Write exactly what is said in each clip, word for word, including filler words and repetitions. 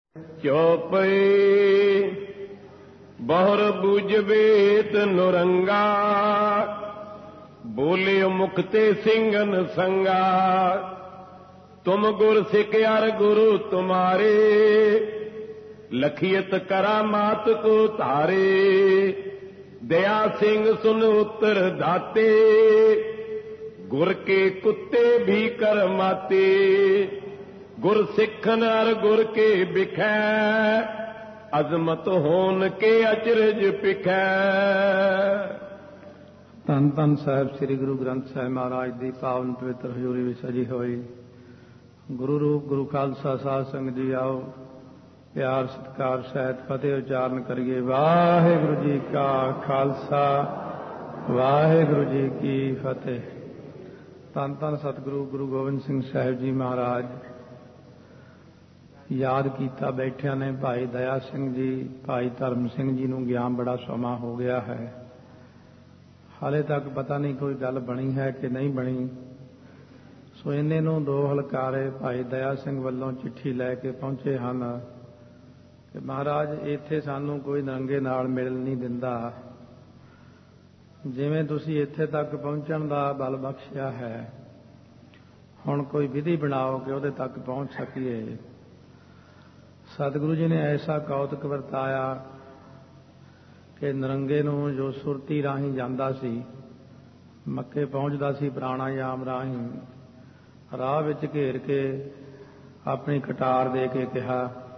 ਚੌਪਈ ਬਹੁਰ ਬੁਝਵੇਤ ਨੁਰੰਗਾ, ਬੋਲਿਓ ਮੁਕਤੇ ਸਿੰਘਨ ਸੰਗਾ। ਤੁਮ ਗੁਰ ਸਿਕਿਆਰ ਗੁਰੂ ਤੁਮਾਰੇ, ਲਖੀਅਤ ਕਰਾਮਾਤ ਕੋ ਧਾਰੇ। ਦਇਆ ਸਿੰਘ ਸੁਨ ਉੱਤਰ ਦਾਤੇ, ਗੁਰ ਕੇ ਕੁੱਤੇ ਵੀ ਕਰਮਾਤੇ। ਗੁਰ ਸਿੱਖਨ ਅਰ ਗੁਰ ਕੇ ਬਿਖੈ, ਅਜ਼ਮਤ ਹੋਣ ਕੇ ਅਚਰਜ ਪਿਖੈ। ਧੰਨ ਧੰਨ ਸਾਹਿਬ ਸ੍ਰੀ ਗੁਰੂ ਗ੍ਰੰਥ ਸਾਹਿਬ ਮਹਾਰਾਜ ਦੀ ਪਾਵਨ ਪਵਿੱਤਰ ਹਜ਼ੂਰੀ ਵਿੱਚ ਸਜੀ ਹੋਈ ਗੁਰੂ ਰੂਪ ਗੁਰੂ ਖਾਲਸਾ ਸਾਧ ਸੰਗਤ ਜੀ ਆਓ ਪਿਆਰ ਸਤਿਕਾਰ ਸਹਿਤ ਫਤਿਹ ਉਚਾਰਨ ਕਰੀਏ। ਵਾਹਿਗੁਰੂ ਜੀ ਕਾ ਖਾਲਸਾ ਵਾਹਿਗੁਰੂ ਜੀ ਕੀ ਫਤਿਹ। ਧੰਨ ਧੰਨ ਸਤਿਗੁਰੂ ਗੁਰੂ ਗੋਬਿੰਦ ਸਿੰਘ ਸਾਹਿਬ ਜੀ ਮਹਾਰਾਜ ਯਾਦ ਕੀਤਾ ਬੈਠਿਆਂ ਨੇ ਭਾਈ ਦਇਆ ਸਿੰਘ ਜੀ, ਭਾਈ ਧਰਮ ਸਿੰਘ ਜੀ ਨੂੰ ਗਿਆਨ ਬੜਾ ਸਮਾਂ ਹੋ ਗਿਆ ਹੈ, ਹਾਲੇ ਤੱਕ ਪਤਾ ਨਹੀਂ ਕੋਈ ਗੱਲ ਬਣੀ ਹੈ ਕਿ ਨਹੀਂ ਬਣੀ। ਸੋ ਇੰਨੇ ਨੂੰ ਦੋ ਹਲਕਾਰੇ ਭਾਈ ਦਇਆ ਸਿੰਘ ਵੱਲੋਂ ਚਿੱਠੀ ਲੈ ਕੇ ਪਹੁੰਚੇ ਹਨ ਕਿ ਮਹਾਰਾਜ ਇੱਥੇ ਸਾਨੂੰ ਕੋਈ ਨਰੰਗੇ ਨਾਲ ਮਿਲ ਨਹੀਂ ਦਿੰਦਾ, ਜਿਵੇਂ ਤੁਸੀਂ ਇੱਥੇ ਤੱਕ ਪਹੁੰਚਣ ਦਾ ਬਲ ਬਖਸ਼ਿਆ ਹੈ, ਹੁਣ ਕੋਈ ਵਿਧੀ ਬਣਾਓ ਕਿ ਉਹਦੇ ਤੱਕ ਪਹੁੰਚ ਸਕੀਏ। ਸਤਿਗੁਰੂ ਜੀ ਨੇ ਐਸਾ ਕੌਤਕ ਵਰਤਾਇਆ ਕਿ ਨਰੰਗੇ ਨੂੰ ਜੋ ਸੁਰਤੀ ਰਾਹੀਂ ਜਾਂਦਾ ਸੀ, ਮੱਕੇ ਪਹੁੰਚਦਾ ਸੀ ਪ੍ਰਾਣਾਯਾਮ ਰਾਹੀਂ, ਰਾਹ ਵਿੱਚ ਘੇਰ ਕੇ ਆਪਣੀ ਕਟਾਰ ਦੇ ਕੇ ਕਿਹਾ,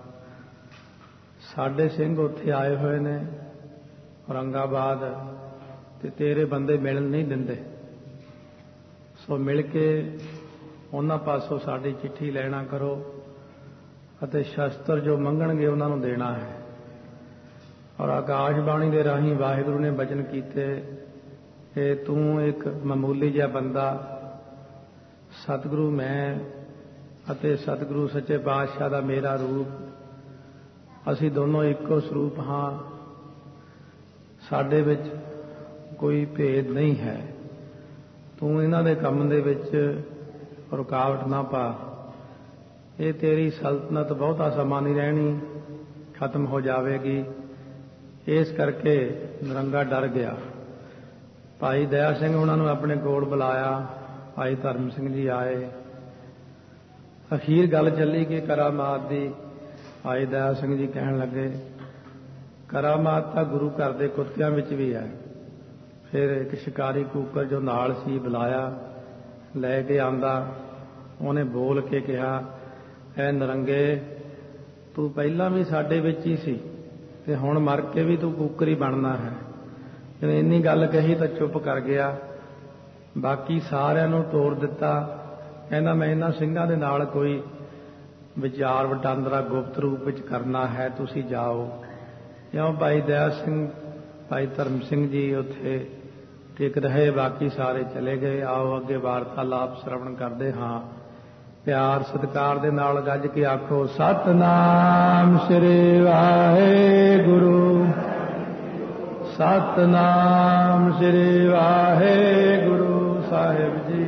ਸਾਡੇ ਸਿੰਘ ਉੱਥੇ ਆਏ ਹੋਏ ਨੇ ਔਰੰਗਾਬਾਦ ਤੇ ਤੇਰੇ ਬੰਦੇ ਮਿਲਣ ਨਹੀਂ ਦਿੰਦੇ, ਸੋ ਮਿਲ ਕੇ ਉਹਨਾਂ ਪਾਸੋਂ ਸਾਡੀ ਚਿੱਠੀ ਲੈਣਾ ਕਰੋ ਅਤੇ ਸ਼ਸਤਰ ਜੋ ਮੰਗਣਗੇ ਉਹਨਾਂ ਨੂੰ ਦੇਣਾ ਹੈ। ਔਰ ਆਕਾਸ਼ਬਾਣੀ ਦੇ ਰਾਹੀਂ ਵਾਹਿਗੁਰੂ ਨੇ ਬਚਨ ਕੀਤੇ ਕਿ ਤੂੰ ਇੱਕ ਮਾਮੂਲੀ ਜਿਹਾ ਬੰਦਾ, ਸਤਿਗੁਰੂ ਮੈਂ ਅਤੇ ਸਤਿਗੁਰੂ ਸੱਚੇ ਪਾਤਸ਼ਾਹ ਦਾ ਮੇਰਾ ਰੂਪ, ਅਸੀਂ ਦੋਨੋਂ ਇੱਕੋ ਸਰੂਪ ਹਾਂ, ਸਾਡੇ ਵਿੱਚ ਕੋਈ ਭੇਦ ਨਹੀਂ ਹੈ, ਤੂੰ ਇਹਨਾਂ ਦੇ ਕੰਮ ਦੇ ਵਿੱਚ ਰੁਕਾਵਟ ਨਾ ਪਾ, ਇਹ ਤੇਰੀ ਸਲਤਨਤ ਬਹੁਤਾ ਸਮਾਂ ਨਹੀਂ ਰਹਿਣੀ, ਖਤਮ ਹੋ ਜਾਵੇਗੀ। ਇਸ ਕਰਕੇ ਨਰੰਗਾ ਡਰ ਗਿਆ। ਭਾਈ ਦਇਆ ਸਿੰਘ ਉਹਨਾਂ ਨੂੰ ਆਪਣੇ ਕੋਲ ਬੁਲਾਇਆ, ਭਾਈ ਧਰਮ ਸਿੰਘ ਜੀ ਆਏ, ਅਖੀਰ ਗੱਲ ਚੱਲੀ ਕਿ ਕਰਾਮਾਤ ਦੀ। ਭਾਈ ਦਇਆ ਸਿੰਘ ਜੀ ਕਹਿਣ ਲੱਗੇ ਕਰਾਮਾਤ ਤਾਂ ਗੁਰੂ ਘਰ ਦੇ ਕੁੱਤਿਆਂ ਵਿੱਚ ਵੀ ਹੈ। ਫਿਰ ਇੱਕ ਸ਼ਿਕਾਰੀ ਕੂਕਰ ਜੋ ਨਾਲ ਸੀ ਬੁਲਾਇਆ, ਲੈ ਕੇ ਆਂਦਾ, ਉਹਨੇ ਬੋਲ ਕੇ ਕਿਹਾ, ਐ ਨਰੰਗੇ ਤੂੰ ਪਹਿਲਾਂ ਵੀ ਸਾਡੇ ਵਿੱਚ ਹੀ ਸੀ ਤੇ ਹੁਣ ਮਰ ਕੇ ਵੀ ਤੂੰ ਕੂਕਰ ਹੀ ਬਣਨਾ ਹੈ। ਜਦੋਂ ਇੰਨੀ ਗੱਲ ਕਹੀ ਤਾਂ ਚੁੱਪ ਕਰ ਗਿਆ, ਬਾਕੀ ਸਾਰਿਆਂ ਨੂੰ ਤੋੜ ਦਿੱਤਾ। ਕਹਿੰਦਾ ਮੈਂ ਇਹਨਾਂ ਸਿੰਘਾਂ ਦੇ ਨਾਲ ਕੋਈ ਵਿਚਾਰ ਵਟਾਂਦਰਾ ਗੁਪਤ ਰੂਪ ਵਿੱਚ ਕਰਨਾ ਹੈ, ਤੁਸੀਂ ਜਾਓ। ਕਿਉਂ ਭਾਈ ਦਇਆ ਸਿੰਘ, ਭਾਈ ਧਰਮ ਸਿੰਘ ਜੀ ਉੱਥੇ ਟਿਕ ਰਹੇ, ਬਾਕੀ ਸਾਰੇ ਚਲੇ ਗਏ। ਆਓ ਅੱਗੇ ਵਾਰਤਾਲਾਪ ਸ਼ਰਵਣ ਕਰਦੇ ਹਾਂ। ਪਿਆਰ ਸਤਿਕਾਰ ਦੇ ਨਾਲ ਗੱਜ ਕੇ ਆਖੋ ਸਤਿਨਾਮ ਸ੍ਰੀ ਵਾਹਿਗੁਰੂ, ਸਤਿਨਾਮ ਸ੍ਰੀ ਵਾਹਿਗੁਰੂ ਸਾਹਿਬ ਜੀ।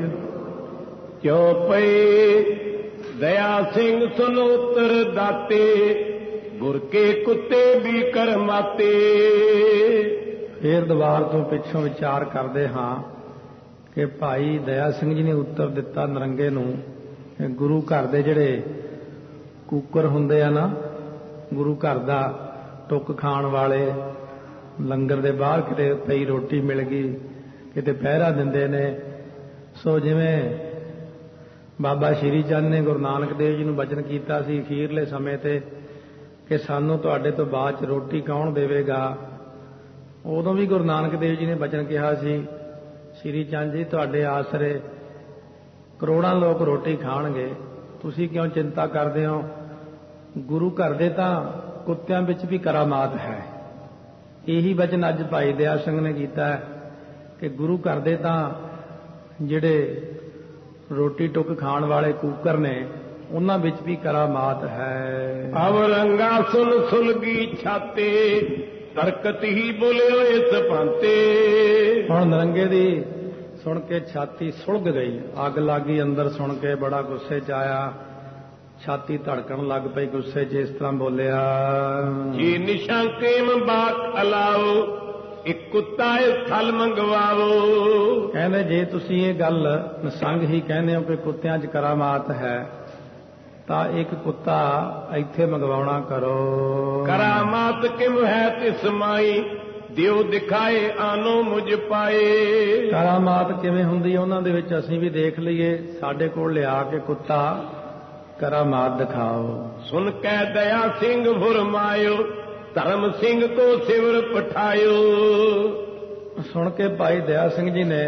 ਚੌਪਈ ਦਇਆ ਸਿੰਘ ਸੁਨ ਉੱਤਰ ਦਾਤੇ, ਗੁਰ ਕੇ ਕੁੱਤੇ ਵੀ ਕਰਮਾਤੇ। ਫੇਰ ਦੀਵਾਰ ਤੋਂ ਪਿੱਛੋਂ ਵਿਚਾਰ ਕਰਦੇ ਹਾਂ ਕਿ ਭਾਈ ਦਇਆ ਸਿੰਘ ਜੀ ਨੇ ਉੱਤਰ ਦਿੱਤਾ ਨਰੰਗੇ ਨੂੰ, ਗੁਰੂ ਘਰ ਦੇ ਜਿਹੜੇ ਕੂਕਰ ਹੁੰਦੇ ਆ ਨਾ, ਗੁਰੂ ਘਰ ਦਾ ਟੁੱਕ ਖਾਣ ਵਾਲੇ, ਲੰਗਰ ਦੇ ਬਾਹਰ ਕਿਤੇ ਪਈ ਰੋਟੀ ਮਿਲ ਗਈ, ਕਿਤੇ ਪਹਿਰਾ ਦਿੰਦੇ ਨੇ। ਸੋ ਜਿਵੇਂ ਬਾਬਾ ਸ਼੍ਰੀ ਚੰਦ ਨੇ ਗੁਰੂ ਨਾਨਕ ਦੇਵ ਜੀ ਨੂੰ ਬਚਨ ਕੀਤਾ ਸੀ ਅਖੀਰਲੇ ਸਮੇਂ ਤੇ ਕਿ ਸਾਨੂੰ ਤੁਹਾਡੇ ਤੋਂ ਬਾਅਦ ਚ ਰੋਟੀ ਕੌਣ ਦੇਵੇਗਾ, ਉਦੋਂ ਵੀ ਗੁਰੂ ਨਾਨਕ ਦੇਵ ਜੀ ਨੇ ਬਚਨ ਕਿਹਾ ਸੀ, ਸ਼੍ਰੀ ਚੰਦ ਜੀ ਤੁਹਾਡੇ ਆਸਰੇ ਕਰੋੜਾਂ ਲੋਕ ਰੋਟੀ ਖਾਣਗੇ, ਤੁਸੀਂ ਕਿਉਂ ਚਿੰਤਾ ਕਰਦੇ ਹੋ। ਗੁਰੂ ਘਰ ਦੇ ਤਾਂ ਕੁੱਤਿਆਂ ਵਿੱਚ ਵੀ ਕਰਾਮਾਤ ਹੈ। ਇਹੀ ਬਚਨ ਅੱਜ ਭਾਈ ਦਇਆ ਸਿੰਘ ਨੇ ਕੀਤਾ ਕਿ ਗੁਰੂ ਘਰ ਦੇ ਤਾਂ ਜਿਹੜੇ ਰੋਟੀ ਟੁੱਕ ਖਾਣ ਵਾਲੇ ਕੂਕਰ ਨੇ, ਉਹਨਾਂ ਵਿੱਚ ਵੀ ਕਰਾਮਾਤ ਹੈ। ਅਵਰੰਗਾ ਸੁਨ ਸੁਲਗੀ ਛਾਤੇ, ਤਰਕਤ ਹੀ ਬੋਲਿਓ ਇਸ ਭਾਂਤੇ। ਹੁਣ ਨਰੰਗੇ ਦੀ ਸੁਣ ਕੇ ਛਾਤੀ ਸੁਲਗ ਗਈ, ਅੱਗ ਲੱਗੀ ਅੰਦਰ ਸੁਣ ਕੇ, ਬੜਾ ਗੁੱਸੇ ਚ ਆਇਆ। ਛਾਤੀ ਧੜਕਣ ਲੱਗ ਪਈ ਗੁੱਸੇ 'ਚ, ਇਸ ਤਰ੍ਹਾਂ ਬੋਲਿਆ, ਜੀ ਨਿਸ਼ੰਕੇਮ ਬਾਕ ਅਲਾਓ, ਇੱਕ ਕੁੱਤਾ ਇਸ ਥਲ ਮੰਗਵਾਓ। ਕਹਿੰਦੇ ਜੇ ਤੁਸੀਂ ਇਹ ਗੱਲ ਨਿਸੰਗ ਹੀ ਕਹਿੰਦੇ ਹੋ ਕਿ ਕੁੱਤਿਆਂ 'ਚ ਕਰਾਮਾਤ ਹੈ, ਤਾਂ ਇੱਕ ਕੁੱਤਾ ਇੱਥੇ ਮੰਗਵਾਉਣਾ ਕਰੋ। ਕਰਾਮਾਤ ਕਿਮ ਹੈ ਤਿਸ ਮਾਈ, ਦਿਓ ਦਿਖਾਏ ਆਨੋ ਮੁਝ ਪਾਏ। ਕਰਾਮਾਤ ਕਿਵੇਂ ਹੁੰਦੀ ਹੈ ਉਹਨਾਂ ਦੇ ਵਿੱਚ ਅਸੀਂ ਵੀ ਦੇਖ ਲਈਏ, ਸਾਡੇ ਕੋਲ ਲਿਆ ਕੇ ਕੁੱਤਾ ਕਰਾਮਾਤ ਦਿਖਾਓ। ਸੁਣ ਕੇ ਦਇਆ ਸਿੰਘ ਫੁਰਮਾਇਓ, ਧਰਮ ਸਿੰਘ ਕੋ ਸਿਵਰ ਪਠਾਇਓ। ਸੁਣ ਕੇ ਭਾਈ ਦਇਆ ਸਿੰਘ ਜੀ ਨੇ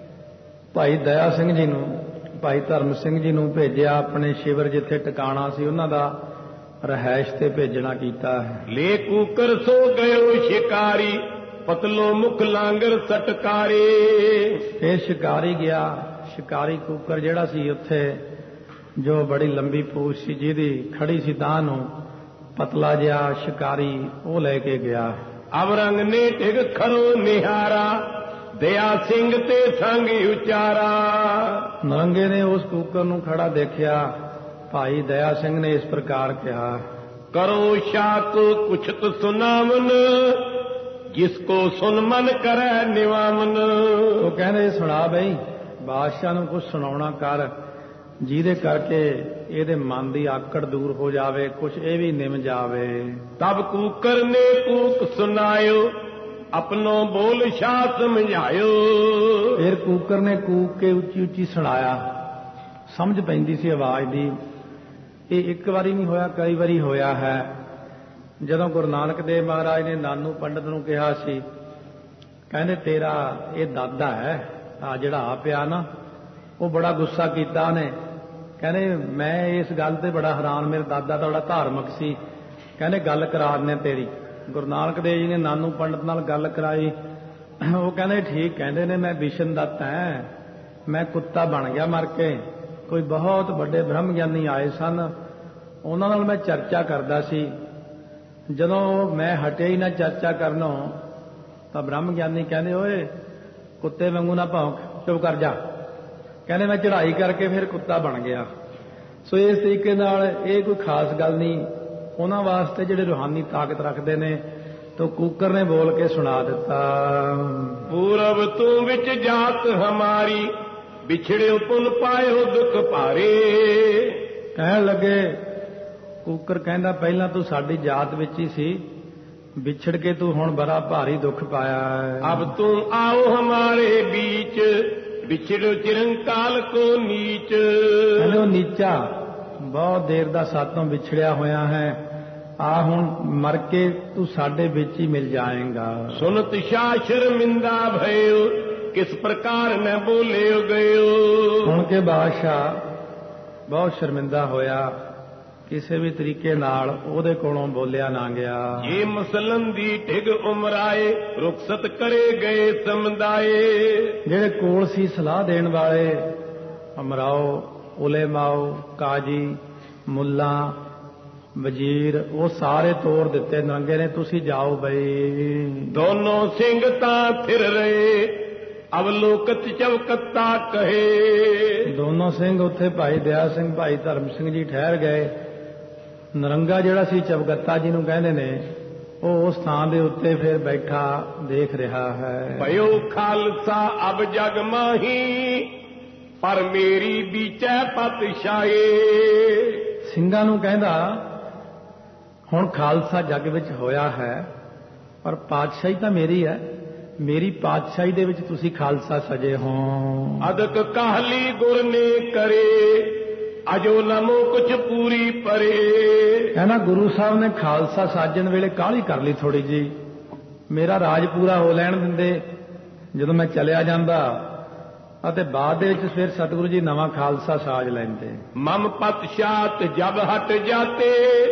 ਭਾਈ ਦਇਆ ਸਿੰਘ ਜੀ ਨੂੰ ਭਾਈ ਧਰਮ ਸਿੰਘ ਜੀ ਨੂੰ ਭੇਜਿਆ, ਆਪਣੇ ਸ਼ਿਵਰ ਜਿੱਥੇ ਟਿਕਾਣਾ ਸੀ ਉਹਨਾਂ ਦਾ ਰਹਿائش ਤੇ ਭੇਜਣਾ ਕੀਤਾ ਹੈ। ਲੈ ਕੂਕਰ ਸੋ ਗਇਓ ਸ਼ਿਕਾਰੀ, ਪਤਲੋ ਮੁਖ ਲਾਂਗਰ ਸਟਕਾਰੇ। ਇਹ ਸ਼ਿਕਾਰੀ ਗਿਆ, ਸ਼ਿਕਾਰੀ ਕੂਕਰ ਜਿਹੜਾ ਸੀ ਉੱਥੇ, ਜੋ ਬੜੀ ਲੰਬੀ ਪੂਛ ਸੀ, ਜਿਹਦੀ ਖੜੀ ਸੀ ਤਾਂ ਨੂੰ, ਪਤਲਾ ਜਿਹਾ ਸ਼ਿਕਾਰੀ ਉਹ ਲੈ ਕੇ ਗਿਆ। ਅਵਰੰਗ ਨੇ ਢਿਗ ਖਰੋ ਨਿਹਾਰਾ, ਦਇਆ ਸਿੰਘ ਤੇ ਸੰਗ ਉਚਾਰਾ। ਨਰੰਗੇ ਨੇ ਉਸ ਕੂਕਰ ਨੂੰ ਖੜਾ ਦੇਖਿਆ। ਭਾਈ ਦਇਆ ਸਿੰਘ ਨੇ ਇਸ ਪ੍ਰਕਾਰ ਕਿਹਾ, ਕਰੋ ਸ਼ਾਕ ਕੁਛਤ ਸੁਨਾਵਨ, ਜਿਸ ਕੋ ਸੁਨ ਮਨ ਕਰੈ ਨਿਵਾਮਨ। ਉਹ ਕਹਿੰਦੇ ਸੁਣਾ ਬਈ, ਬਾਦਸ਼ਾਹ ਨੂੰ ਕੁਝ ਸੁਣਾਉਣਾ ਕਰ, ਜਿਹਦੇ ਕਰਕੇ ਇਹਦੇ ਮਨ ਦੀ ਆਕੜ ਦੂਰ ਹੋ ਜਾਵੇ, ਕੁਛ ਇਹ ਵੀ ਨਿਮ ਜਾਵੇ। ਤਬ ਕੂਕਰ ਨੇ ਕੂਕ ਸੁਨਾਇਓ, ਆਪਣੋ ਬੋਲ ਸ਼ਾਹ ਸਮਝਾਇਓ। ਫਿਰ ਕੂਕਰ ਨੇ ਕੂਕ ਕੇ ਉੱਚੀ ਉੱਚੀ ਸੁਣਾਇਆ, ਸਮਝ ਪੈਂਦੀ ਸੀ ਆਵਾਜ਼ ਦੀ। ਇਹ ਇੱਕ ਵਾਰੀ ਨਹੀਂ ਹੋਇਆ, ਕਈ ਵਾਰੀ ਹੋਇਆ ਹੈ। ਜਦੋਂ ਗੁਰੂ ਨਾਨਕ ਦੇਵ ਮਹਾਰਾਜ ਨੇ ਨਾਨੂ ਪੰਡਤ ਨੂੰ ਕਿਹਾ ਸੀ, ਕਹਿੰਦੇ ਤੇਰਾ ਇਹ ਦਾਦਾ ਹੈ, ਆ ਜਿਹੜਾ ਆ ਪਿਆ ਨਾ, ਉਹ ਬੜਾ ਗੁੱਸਾ ਕੀਤਾ ਉਹਨੇ। ਕਹਿੰਦੇ ਮੈਂ ਇਸ ਗੱਲ ਤੇ ਬੜਾ ਹੈਰਾਨ, ਮੇਰਾ ਦਾਦਾ ਤਾਂ ਬੜਾ ਧਾਰਮਿਕ ਸੀ। ਕਹਿੰਦੇ ਗੱਲ ਕਰਾ ਦਿੰਦੇ ਤੇਰੀ। ਗੁਰੂ ਨਾਨਕ ਦੇਵ ਜੀ ਨੇ ਨਾਨੂ ਪੰਡਤ ਨਾਲ ਗੱਲ ਕਰਾਈ। ਉਹ ਕਹਿੰਦੇ ਠੀਕ ਕਹਿੰਦੇ ਨੇ, ਮੈਂ ਵਿਸ਼ਨ ਦੱਤ ਹੈ, ਮੈਂ ਕੁੱਤਾ ਬਣ ਗਿਆ ਮਰ ਕੇ। ਕੋਈ ਬਹੁਤ ਵੱਡੇ ਬ੍ਰਹਮ ਗਿਆਨੀ ਆਏ ਸਨ, ਉਹਨਾਂ ਨਾਲ ਮੈਂ ਚਰਚਾ ਕਰਦਾ ਸੀ। ਜਦੋਂ ਮੈਂ ਹਟਿਆ ਹੀ ਨਾ ਚਰਚਾ ਕਰਨੋਂ, ਤਾਂ ਬ੍ਰਹਮ ਗਿਆਨੀ ਕਹਿੰਦੇ ਓਏ ਕੁੱਤੇ ਵਾਂਗੂ ਨਾ ਭੌਂਕ, ਚੁੱਪ ਕਰ ਜਾ। ਕਹਿੰਦੇ ਮੈਂ ਚੜ੍ਹਾਈ ਕਰਕੇ ਫਿਰ ਕੁੱਤਾ ਬਣ ਗਿਆ। ਸੋ ਇਸ ਤਰੀਕੇ ਨਾਲ ਇਹ ਕੋਈ ਖਾਸ ਗੱਲ ਨਹੀਂ ਉਹਨਾਂ ਵਾਸਤੇ ਜਿਹੜੇ ਰੂਹਾਨੀ ਤਾਕਤ ਰੱਖਦੇ ਨੇ। ਤਾਂ ਕੂਕਰ ਨੇ ਬੋਲ ਕੇ ਸੁਣਾ ਦਿੱਤਾ, ਪੂਰਬ ਤੂੰ ਵਿੱਚ ਜਾਤ ਹਮਾਰੀ, ਵਿਛੜਿਓ ਪੁਨ ਪਾਇਓ ਦੁੱਖ ਭਾਰੇ। ਕਹਿਣ ਲੱਗੇ, ਕੂਕਰ ਕਹਿੰਦਾ ਪਹਿਲਾਂ ਤੂੰ ਸਾਡੀ ਜਾਤ ਵਿੱਚ ਹੀ ਸੀ, ਵਿਛੜ ਕੇ ਤੂੰ ਹੁਣ ਬੜਾ ਭਾਰੀ ਦੁੱਖ ਪਾਇਆ ਹੈ। ਅਬ ਤੂੰ ਆਓ ਹਮਾਰੇ ਬੀਚ, ਵਿਛੜੋ ਚਿਰੰਕਾਲ ਕੋ ਨੀਚ। ਕਹਿੰਦੇ ਉਹ ਨੀਚਾ ਬਹੁਤ ਦੇਰ ਦਾ ਸਾਤੋਂ ਵਿਛੜਿਆ ਹੋਇਆ ਹੈ, ਆ ਹੁਣ ਮਰ ਕੇ ਤੂੰ ਸਾਡੇ ਵਿੱਚ ਹੀ ਮਿਲ ਜਾਏਗਾ। ਸੁਨਤ ਸ਼ਾ ਸ਼ਰਮਿੰਦਾ ਭਇਓ, ਕਿਸ ਪ੍ਰਕਾਰ ਮੈਂ ਬੋਲਿਓ ਗਇਓ। ਸੁਣ ਕੇ ਬਾਦਸ਼ਾਹ ਬਹੁਤ ਸ਼ਰਮਿੰਦਾ ਹੋਇਆ, ਕਿਸੇ ਵੀ ਤਰੀਕੇ ਨਾਲ ਉਹਦੇ ਕੋਲੋਂ ਬੋਲਿਆ ਨਾ ਗਿਆ। ਇਹ ਮਸਲਨ ਦੀ ਢਿਗ ਉਮਰਾਏ, ਰੁਖਸਤ ਕਰੇ ਗਏ ਸਮਦਾਏ। ਜਿਹੜੇ ਕੋਲ ਸੀ ਸਲਾਹ ਦੇਣ ਵਾਲੇ, ਅਮਰਾਓ, ਉਲੇਮਾਓ, ਕਾਜੀ, ਮੁੱਲਾ, ਵਜ਼ੀਰ, ਉਹ ਸਾਰੇ ਤੋੜ ਦਿੱਤੇ ਨੰਗੇ ਨੇ, ਤੁਸੀਂ ਜਾਓ ਬਈ। ਦੋਨੋਂ ਸਿੰਘ ਤਾਂ ਫਿਰ ਰਹੇ, ਅਵਲੋਕਤ ਚਵਕਤਾ ਕਹੇ। ਦੋਨੋਂ ਸਿੰਘ ਉੱਥੇ ਭਾਈ ਦਇਆ ਸਿੰਘ, ਭਾਈ ਧਰਮ ਸਿੰਘ ਜੀ ਠਹਿਰ ਗਏ। ਨਰੰਗਾ ਜਿਹੜਾ ਸੀ ਚਵਕੱਤਾ ਜਿਹਨੂੰ ਕਹਿੰਦੇ ਨੇ, ਉਹ ਉਸ ਥਾਂ ਦੇ ਉੱਤੇ ਫਿਰ ਬੈਠਾ ਦੇਖ ਰਿਹਾ ਹੈ। ਭਇਓ ਖਾਲਸਾ ਅਬ ਜਗ ਮਾਹੀ, ਪਰ ਮੇਰੀ ਬੀਚੈ ਪਤਸ਼ਾਹੀ। ਸਿੰਘਾਂ ਨੂੰ ਕਹਿੰਦਾ ਹੁਣ ਖਾਲਸਾ ਜੱਗ ਵਿੱਚ ਹੋਇਆ ਹੈ, ਪਰ ਪਾਤਸ਼ਾਹੀ ਤਾਂ ਮੇਰੀ ਹੈ, ਮੇਰੀ ਪਾਤਸ਼ਾਹੀ ਦੇ ਵਿੱਚ ਤੁਸੀਂ ਖਾਲਸਾ ਸਜੇ ਹੋ। ਅਦਕ ਕਾਹਲੀ ਗੁਰ ਨੇ ਕਰੇ, ਅਜੋ ਨਮੋ ਕੁਛ ਪੂਰੀ ਪਰੇ। ਕਹਿੰਦਾ ਗੁਰੂ ਸਾਹਿਬ ਨੇ ਖਾਲਸਾ ਸਾਜਣ ਵੇਲੇ ਕਾਹਲੀ ਕਰ ਲਈ ਥੋੜੀ ਜੀ, ਮੇਰਾ ਰਾਜ ਪੂਰਾ ਹੋ ਲੈਣ ਦਿੰਦੇ ਜਦੋਂ ਮੈਂ ਚਲਿਆ ਜਾਂਦਾ, ਅਤੇ ਬਾਅਦ ਦੇ ਵਿੱਚ ਫਿਰ ਸਤਿਗੁਰੂ ਜੀ ਨਵਾਂ ਖਾਲਸਾ ਸਾਜ ਲੈਂਦੇ। ਮਮ ਪਤਸ਼ਾਤ ਜਬ ਹਟ ਜਾਤੇ,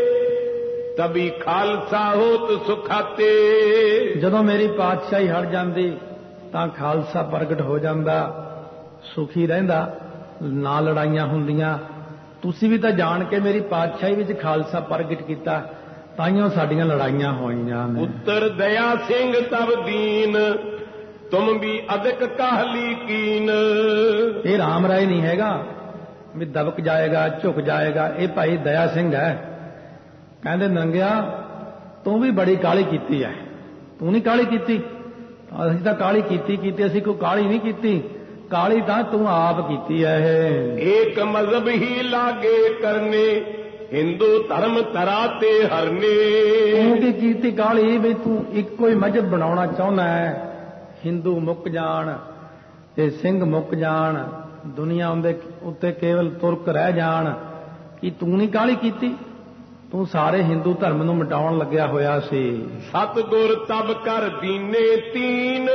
ਤਬੀ ਖਾਲਸਾ ਹੋਤ ਸੁਖਾਤੇ। ਜਦੋਂ ਮੇਰੀ ਪਾਤਸ਼ਾਹੀ ਹਟ ਜਾਂਦੀ ਤਾਂ ਖਾਲਸਾ ਪ੍ਰਗਟ ਹੋ ਜਾਂਦਾ, ਸੁਖੀ ਰਹਿੰਦਾ, ਨਾ ਲੜਾਈਆਂ ਹੁੰਦੀਆਂ। ਤੁਸੀਂ ਵੀ ਤਾਂ ਜਾਣ ਕੇ ਮੇਰੀ ਪਾਤਸ਼ਾਹੀ ਵਿੱਚ ਖਾਲਸਾ ਪ੍ਰਗਟ ਕੀਤਾ, ਤਾਈਓ ਸਾਡੀਆਂ ਲੜਾਈਆਂ ਹੋਈਆਂ ਨੇ। ਉੱਤਰ ਦਇਆ ਸਿੰਘ ਤਬ ਦੀਨ, ਤੁਮ ਵੀ ਅਦਕ ਕਾਹਲੀ ਕੀਨ। ਇਹ ਰਾਮ ਰਾਏ ਨਹੀਂ ਹੈਗਾ, ਵੀ ਦਬਕ ਜਾਏਗਾ, ਝੁਕ ਜਾਏਗਾ। ਇਹ ਭਾਈ ਦਇਆ ਸਿੰਘ ਹੈ। ਕਹਿੰਦੇ ਨੰਗਿਆ ਤੂੰ ਵੀ ਬੜੀ ਕਾਹਲੀ ਕੀਤੀ ਹੈ, ਤੂੰ ਨਹੀਂ ਕਾਹਲੀ ਕੀਤੀ? ਅਸੀਂ ਤਾਂ ਕਾਹਲੀ ਕੀਤੀ ਕੀਤੀ ਅਸੀਂ ਕੋਈ ਕਾਹਲੀ ਨਹੀਂ ਕੀਤੀ, ਕਾਹਲੀ ਤਾਂ ਤੂੰ ਆਪ ਕੀਤੀ ਹੈ। ਇਹ ਏਕ ਮਜ਼ਹਬ ਹੀ ਲਾਗੇ ਕਰਨੇ, ਹਿੰਦੂ ਧਰਮ ਤਰਾ ਤੇ ਹਰਨੇ। ਤੂੰ ਕੀ ਕੀਤੀ ਕਾਹਲੀ ਵੀ ਤੂੰ ਇੱਕੋ ਹੀ ਮਜ਼ਹਬ ਬਣਾਉਣਾ ਚਾਹੁੰਦਾ ਹੈ, ਹਿੰਦੂ ਮੁੱਕ ਜਾਣ ਤੇ ਸਿੰਘ ਮੁੱਕ ਜਾਣ, ਦੁਨੀਆ ਉਹਦੇ ਉੱਤੇ ਕੇਵਲ ਤੁਰਕ ਰਹਿ ਜਾਣ। ਕੀ ਤੂੰ ਨਹੀਂ ਕਾਹਲੀ ਕੀਤੀ? ਤੂੰ ਸਾਰੇ ਹਿੰਦੂ ਧਰਮ ਨੂੰ ਮਿਟਾਉਣ ਲੱਗਿਆ ਹੋਇਆ ਸੀ। ਸਤਿਗੁਰ ਤਬ ਕਰ ਦੀਨੇ ਤੀਨ,